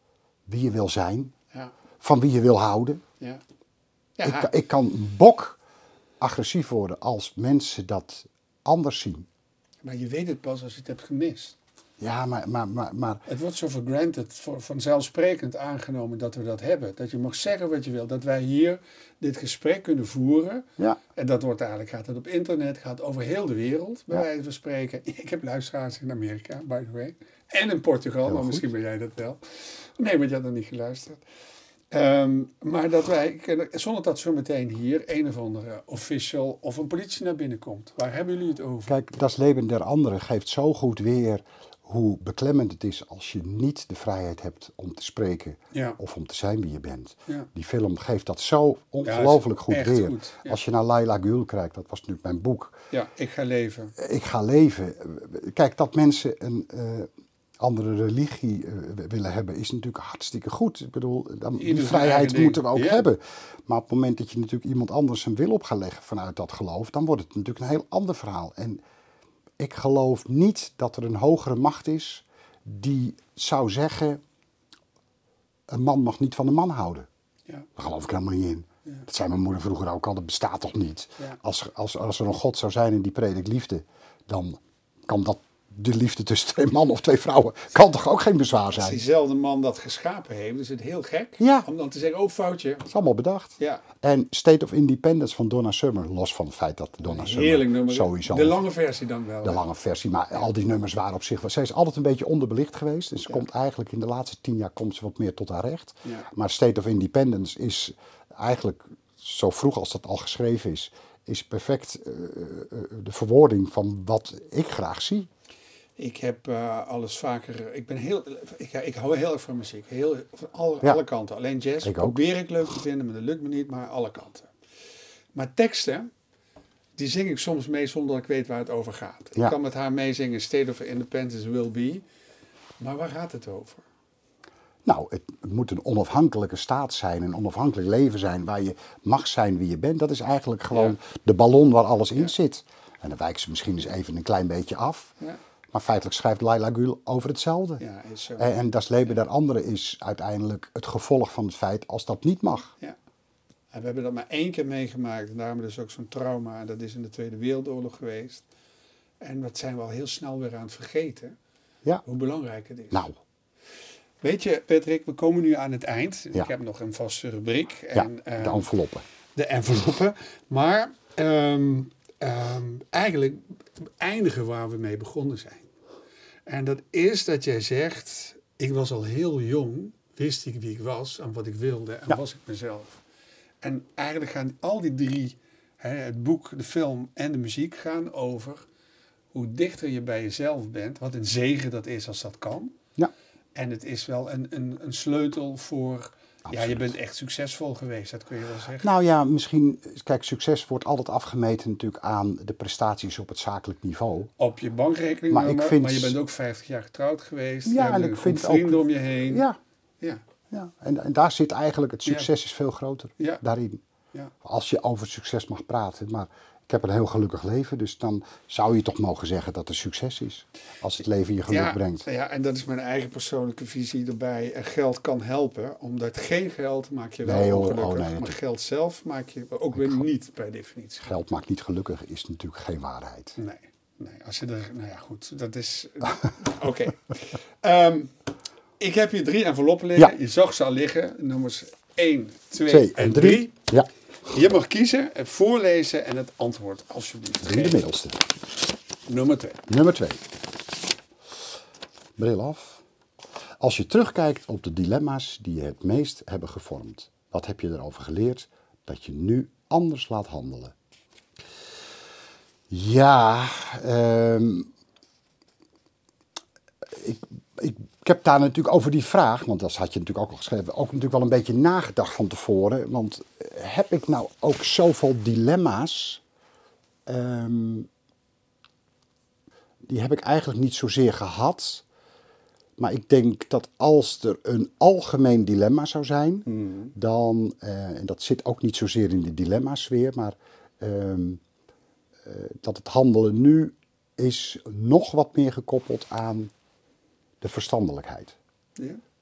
wie je wil zijn, Ja. van wie je wil houden. Ja. Ja. Ik, ik kan bok agressief worden als mensen dat anders zien. Maar je weet het pas als je het hebt gemist. Ja, maar... maar, maar, maar Het wordt zo for granted, voor, vanzelfsprekend aangenomen dat we dat hebben. Dat je mag zeggen wat je wil. Dat wij hier dit gesprek kunnen voeren. ja, En dat wordt eigenlijk, gaat het op internet, gaat over heel de wereld, bij Ja. wijze van spreken. Ik heb luisteraars in Amerika, by the way. En in Portugal, Heel maar goed. misschien ben jij dat wel. Nee, want je had nog niet geluisterd. Ehm, maar dat wij, kunnen- zonder dat zo meteen hier een of andere official of een politie naar binnen komt. Waar hebben jullie het over? kijk, Das Leben der Anderen geeft zo goed weer hoe beklemmend het is als je niet de vrijheid hebt om te spreken Ja. of om te zijn wie je bent. Ja. Die film geeft dat zo ongelooflijk goed echt weer. goed, ja. Als je naar Laila Gül kijkt, dat was natuurlijk mijn boek. Ja, ik ga leven. Ik ga leven. Kijk, dat mensen een eh, andere religie eh, willen hebben, is natuurlijk hartstikke goed. Ik bedoel, dan, die Ieder zijn vrijheid eigen ding. moeten we ook Ja. hebben. Maar op het moment dat je natuurlijk iemand anders een wil op gaat leggen vanuit dat geloof, dan wordt het natuurlijk een heel ander verhaal. En ik geloof niet dat er een hogere macht is die zou zeggen, een man mag niet van een man houden. Ja. Daar geloof ik helemaal niet in. Ja. Dat zei mijn moeder vroeger ook al, dat bestaat toch niet? Ja. Als, als, als er een God zou zijn en die predikt liefde, dan kan dat, de liefde tussen twee mannen of twee vrouwen, kan toch ook geen bezwaar Als zijn? diezelfde man dat geschapen heeft, is het heel gek Ja. om dan te zeggen, oh foutje. Dat is allemaal bedacht. Ja, En State of Independence van Donna Summer, los van het feit dat Donna Summer heerlijk nummer. sowieso... De lange versie dan wel. De hè? lange versie, maar al die nummers waren op zich... Zij is altijd een beetje onderbelicht geweest. En ze Ja. komt eigenlijk in de laatste tien jaar komt ze wat meer tot haar recht. Ja. Maar State of Independence is eigenlijk zo vroeg als dat al geschreven is... is perfect uh, uh, de verwoording van wat ik graag zie. Ik heb uh, alles vaker. Ik ben heel. Ik, ik hou heel erg van muziek. Heel, van alle, Ja. alle kanten. Alleen jazz Ik ook. probeer ik leuk te vinden, maar dat lukt me niet. Maar alle kanten. Maar teksten, die zing ik soms mee zonder dat ik weet waar het over gaat. Ja. Ik kan met haar meezingen State of Independence Will Be. Maar waar gaat het over? Nou, het, het moet een onafhankelijke staat zijn, een onafhankelijk leven zijn... waar je mag zijn wie je bent. Dat is eigenlijk gewoon Ja. de ballon waar alles in Ja. zit. En dan wijkt ze misschien eens even een klein beetje af... Ja, Maar feitelijk schrijft Laila Gül over hetzelfde. ja is zo. En, en Das Leben der Anderen is uiteindelijk het gevolg van het feit als dat niet mag. Ja. En we hebben dat maar één keer meegemaakt. En daarom dus ook zo'n trauma. En dat is in de Tweede Wereldoorlog geweest. En dat zijn we al heel snel weer aan het vergeten. Ja, Hoe belangrijk het is. nou, Weet je, Patrick, we komen nu aan het eind. Ja. Ik heb nog een vaste rubriek. ja, En, ehm, de enveloppen. de enveloppen. Maar ehm, ehm, eigenlijk eindigen waar we mee begonnen zijn. En dat is dat jij zegt, ik was al heel jong, wist ik wie ik was en wat ik wilde en Ja. was ik mezelf. En eigenlijk gaan al die drie, hè, het boek, de film en de muziek, gaan over hoe dichter je bij jezelf bent. Wat een zegen dat is als dat kan. Ja, En het is wel een, een, een sleutel voor, ja, je Absoluut. bent echt succesvol geweest, dat kun je wel zeggen. nou ja, misschien, kijk, succes wordt altijd afgemeten natuurlijk aan de prestaties op het zakelijk niveau. Op je bankrekening, Maar maar, ik maar, vind- je bent ook vijftig jaar getrouwd geweest. Ja, je hebt en een ik groep vind ook- vrienden om je heen. Ja, Ja, ja. En, en daar zit eigenlijk, het succes is veel groter Ja. daarin. ja. Als je over succes mag praten. Maar ik heb een heel gelukkig leven, dus dan zou je toch mogen zeggen dat het succes is. Als het leven je geluk Ja, brengt. ja, en dat is mijn eigen persoonlijke visie erbij. En geld kan helpen, omdat geen geld maakt je wel Nee, hoor. ongelukkig. Oh, nee, maar natuurlijk. geld zelf maakt je ook weer niet, per definitie. Geld maakt niet gelukkig, is natuurlijk geen waarheid. Nee, nee, als je er... Nou ja, goed, dat is... Oké. Ehm, ik heb hier drie enveloppen liggen. Ja. Je zag ze al liggen. Nummers één, twee, Twee en en drie. drie. Ja, Je mag kiezen, het voorlezen en het antwoord, alsjeblieft. drie de geven. middelste. Nummer twee. Nummer twee. Bril af. Als je terugkijkt op de dilemma's die je het meest hebben gevormd, wat heb je erover geleerd dat je nu anders laat handelen? Ja, ehm, ik, ik, ik heb daar natuurlijk over die vraag, want dat had je natuurlijk ook al geschreven, ook natuurlijk wel een beetje nagedacht van tevoren. Want heb ik nou ook zoveel dilemma's? Ehm, die heb ik eigenlijk niet zozeer gehad. Maar ik denk dat als er een algemeen dilemma zou zijn, dan, eh, en dat zit ook niet zozeer in de dilemma-sfeer, maar ehm, eh, dat het handelen nu is nog wat meer gekoppeld aan de verstandelijkheid. Ja? Ja.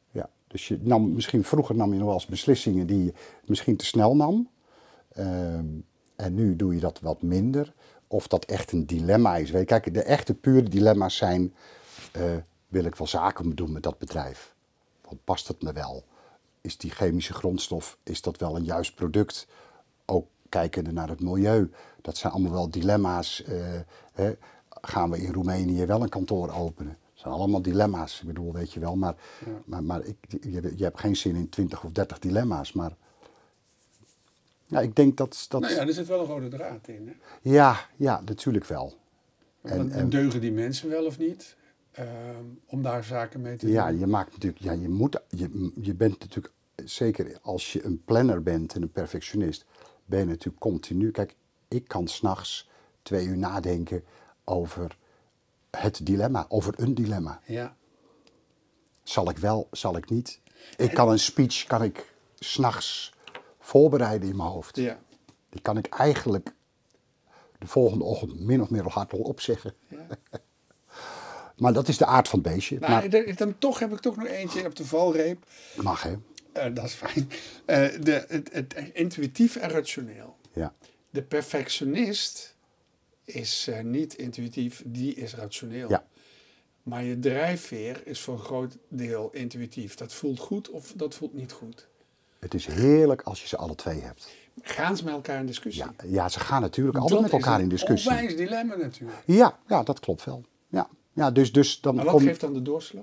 Dus je nam, misschien vroeger nam je nog wel eens beslissingen die je misschien te snel nam. Um, en nu doe je dat wat minder. Of dat echt een dilemma is. Weet je, kijk, de echte pure dilemma's zijn, uh, wil ik wel zaken doen met dat bedrijf? Want past het me wel? Is die chemische grondstof, is dat wel een juist product? Ook kijkende naar het milieu. Dat zijn allemaal wel dilemma's. Uh, hè. Gaan we in Roemenië wel een kantoor openen? Dat zijn allemaal dilemma's. Ik bedoel, weet je wel. Maar, ja. maar, maar ik, je, je hebt geen zin in twintig of dertig dilemma's. Maar ja, ik denk dat... dat... Nou ja, er zit wel een rode draad in. Hè? Ja, ja, natuurlijk wel. En, en deugen die mensen wel of niet? Uh, om daar zaken mee te doen? Ja, je maakt natuurlijk... Ja, je, moet, je, je bent natuurlijk... Zeker als je een planner bent en een perfectionist... ben je natuurlijk continu... Kijk, ik kan 's nachts twee uur nadenken over het dilemma. Over een dilemma. Ja. Zal ik wel, zal ik niet? Ik kan een speech, kan ik 's nachts voorbereiden in mijn hoofd. Ja. Die kan ik eigenlijk de volgende ochtend min of meer hardop opzeggen. Ja. Maar dat is de aard van het beestje. Nou, maar, dan toch heb ik toch nog eentje op de valreep. Mag, hè? Uh, dat is fijn. Uh, de, het, het, het intuïtief en rationeel. Ja. De perfectionist is uh, niet intuïtief, die is rationeel. Ja. Maar je drijfveer is voor een groot deel intuïtief. Dat voelt goed of dat voelt niet goed. Het is heerlijk als je ze alle twee hebt. Gaan ze met elkaar in discussie? Ja, ja ze gaan natuurlijk altijd met elkaar in discussie. Dat is een onwijs dilemma natuurlijk. Ja, ja, dat klopt wel. Ja. Ja, dus, dus dan maar wat kom... geeft dan de doorslag?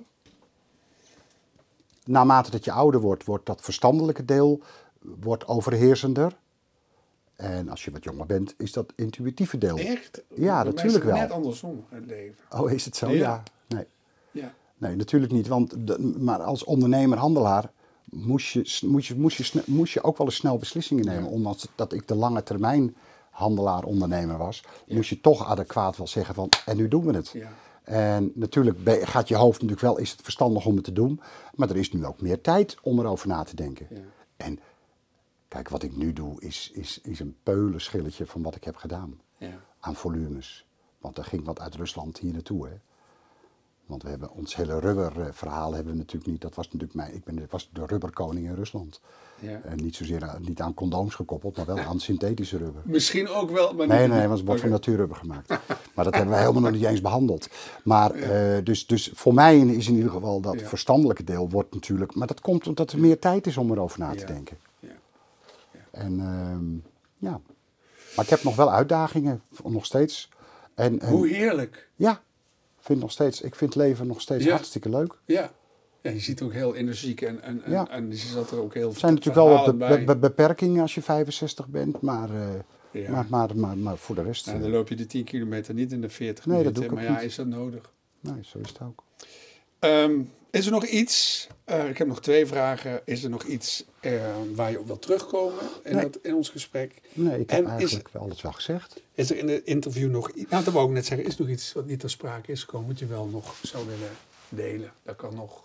Naarmate dat je ouder wordt, wordt dat verstandelijke deel wordt overheersender. En als je wat jonger bent, is dat intuïtieve deel. Echt? Ja, bij natuurlijk wel. Net andersom het leven. Oh, is het zo? Ja. Ja. Nee. Ja. Nee, natuurlijk niet. Want de, maar als ondernemer, handelaar, moest je, moest, je, moest, je, moest je ook wel eens snel beslissingen nemen. Ja. Ondanks dat ik de lange termijn handelaar, ondernemer was, ja. moest je toch adequaat wel zeggen van, en nu doen we het. Ja. En natuurlijk gaat je hoofd natuurlijk wel, is het verstandig om het te doen. Maar er is nu ook meer tijd om erover na te denken. Ja. En kijk, wat ik nu doe is, is, is een peulenschilletje van wat ik heb gedaan. Ja. Aan volumes. Want er ging wat uit Rusland hier naartoe. Hè. Want we hebben ons hele rubberverhaal hebben we natuurlijk niet. Dat was natuurlijk mij. Ik ben, was de rubberkoning in Rusland. Ja. En niet zozeer aan, niet aan condooms gekoppeld, maar wel aan synthetische rubber. Misschien ook wel, maar nee, niet. nee, nee, want het wordt okay. van natuurrubber gemaakt. Maar dat hebben we helemaal nog niet eens behandeld. Maar ja. uh, dus, dus voor mij is in ieder geval dat ja. verstandelijke deel wordt natuurlijk. Maar dat komt omdat er meer tijd is om erover na te ja. denken. Ja. Ja. En uh, ja. Maar ik heb nog wel uitdagingen, nog steeds. En, en, Hoe heerlijk. Ja. Vind nog steeds, ik vind leven nog steeds ja. hartstikke leuk. Ja. Ja, je ziet ook heel energiek en, en, en, ja. en je zat er ook heel veel. Er zijn natuurlijk wel wat be- be- beperkingen als je vijfenzestig bent, maar, uh, ja. maar, maar, maar, maar voor de rest... Nou, dan loop je de tien kilometer niet in de veertig nee, minuten, dat doe ik maar ja, niet. is dat nodig? Nee, zo is het ook. Um, is er nog iets, uh, ik heb nog twee vragen, is er nog iets uh, waar je op wil terugkomen in, nee. dat, in ons gesprek? Nee, ik heb en eigenlijk is, wel alles wel gezegd. Is er in het interview nog iets, nou dat wou ik net zeggen, is er nog iets wat niet ter sprake is gekomen, wat je wel nog zou willen delen? Dat kan nog...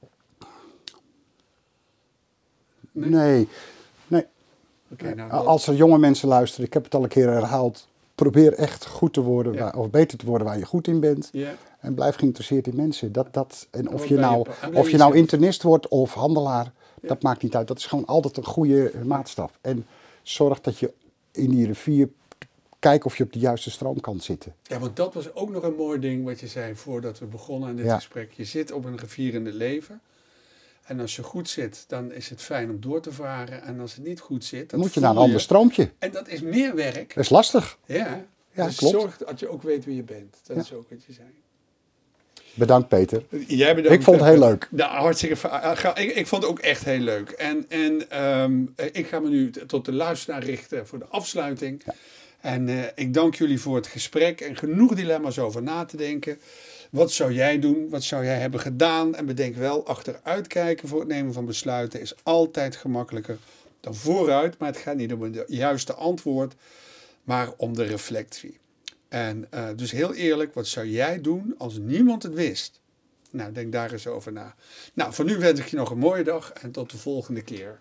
Nee. nee, nee. Okay, nou, als er jonge mensen luisteren, ik heb het al een keer herhaald, probeer echt goed te worden, ja. waar, of beter te worden waar je goed in bent. Ja. En blijf geïnteresseerd in mensen. Dat, dat, en of Wat je, nou, je, of je nou internist wordt of handelaar, ja. dat maakt niet uit. Dat is gewoon altijd een goede maatstaf. En zorg dat je in die rivier, kijk of je op de juiste stroom kan zitten. Ja, want dat was ook nog een mooi ding wat je zei voordat we begonnen aan dit ja. gesprek. Je zit op een rivier in het leven. En als je goed zit, dan is het fijn om door te varen. En als het niet goed zit, dan moet je naar een ander stroompje. En dat is meer werk. Dat is lastig. Ja, ja dus klopt. zorg dat je ook weet wie je bent. Dat ja. is ook wat je zei. Bedankt, Peter. Jij bedankt. Ik vond het heel leuk. Nou, hartstikke ik, ik vond het ook echt heel leuk. En, en um, ik ga me nu tot de luisteraar richten voor de afsluiting. Ja. En uh, ik dank jullie voor het gesprek en genoeg dilemma's over na te denken. Wat zou jij doen? Wat zou jij hebben gedaan? En bedenk wel, achteruitkijken voor het nemen van besluiten is altijd gemakkelijker dan vooruit. Maar het gaat niet om het juiste antwoord, maar om de reflectie. En uh, dus heel eerlijk, wat zou jij doen als niemand het wist? Nou, denk daar eens over na. Nou, voor nu wens ik je nog een mooie dag en tot de volgende keer.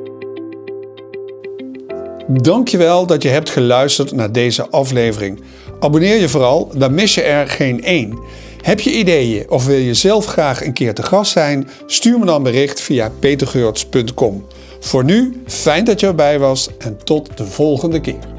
Dankjewel dat je hebt geluisterd naar deze aflevering. Abonneer je vooral, dan mis je er geen één. Heb je ideeën of wil je zelf graag een keer te gast zijn? Stuur me dan een bericht via peter geurts punt com. Voor nu, fijn dat je erbij was en tot de volgende keer.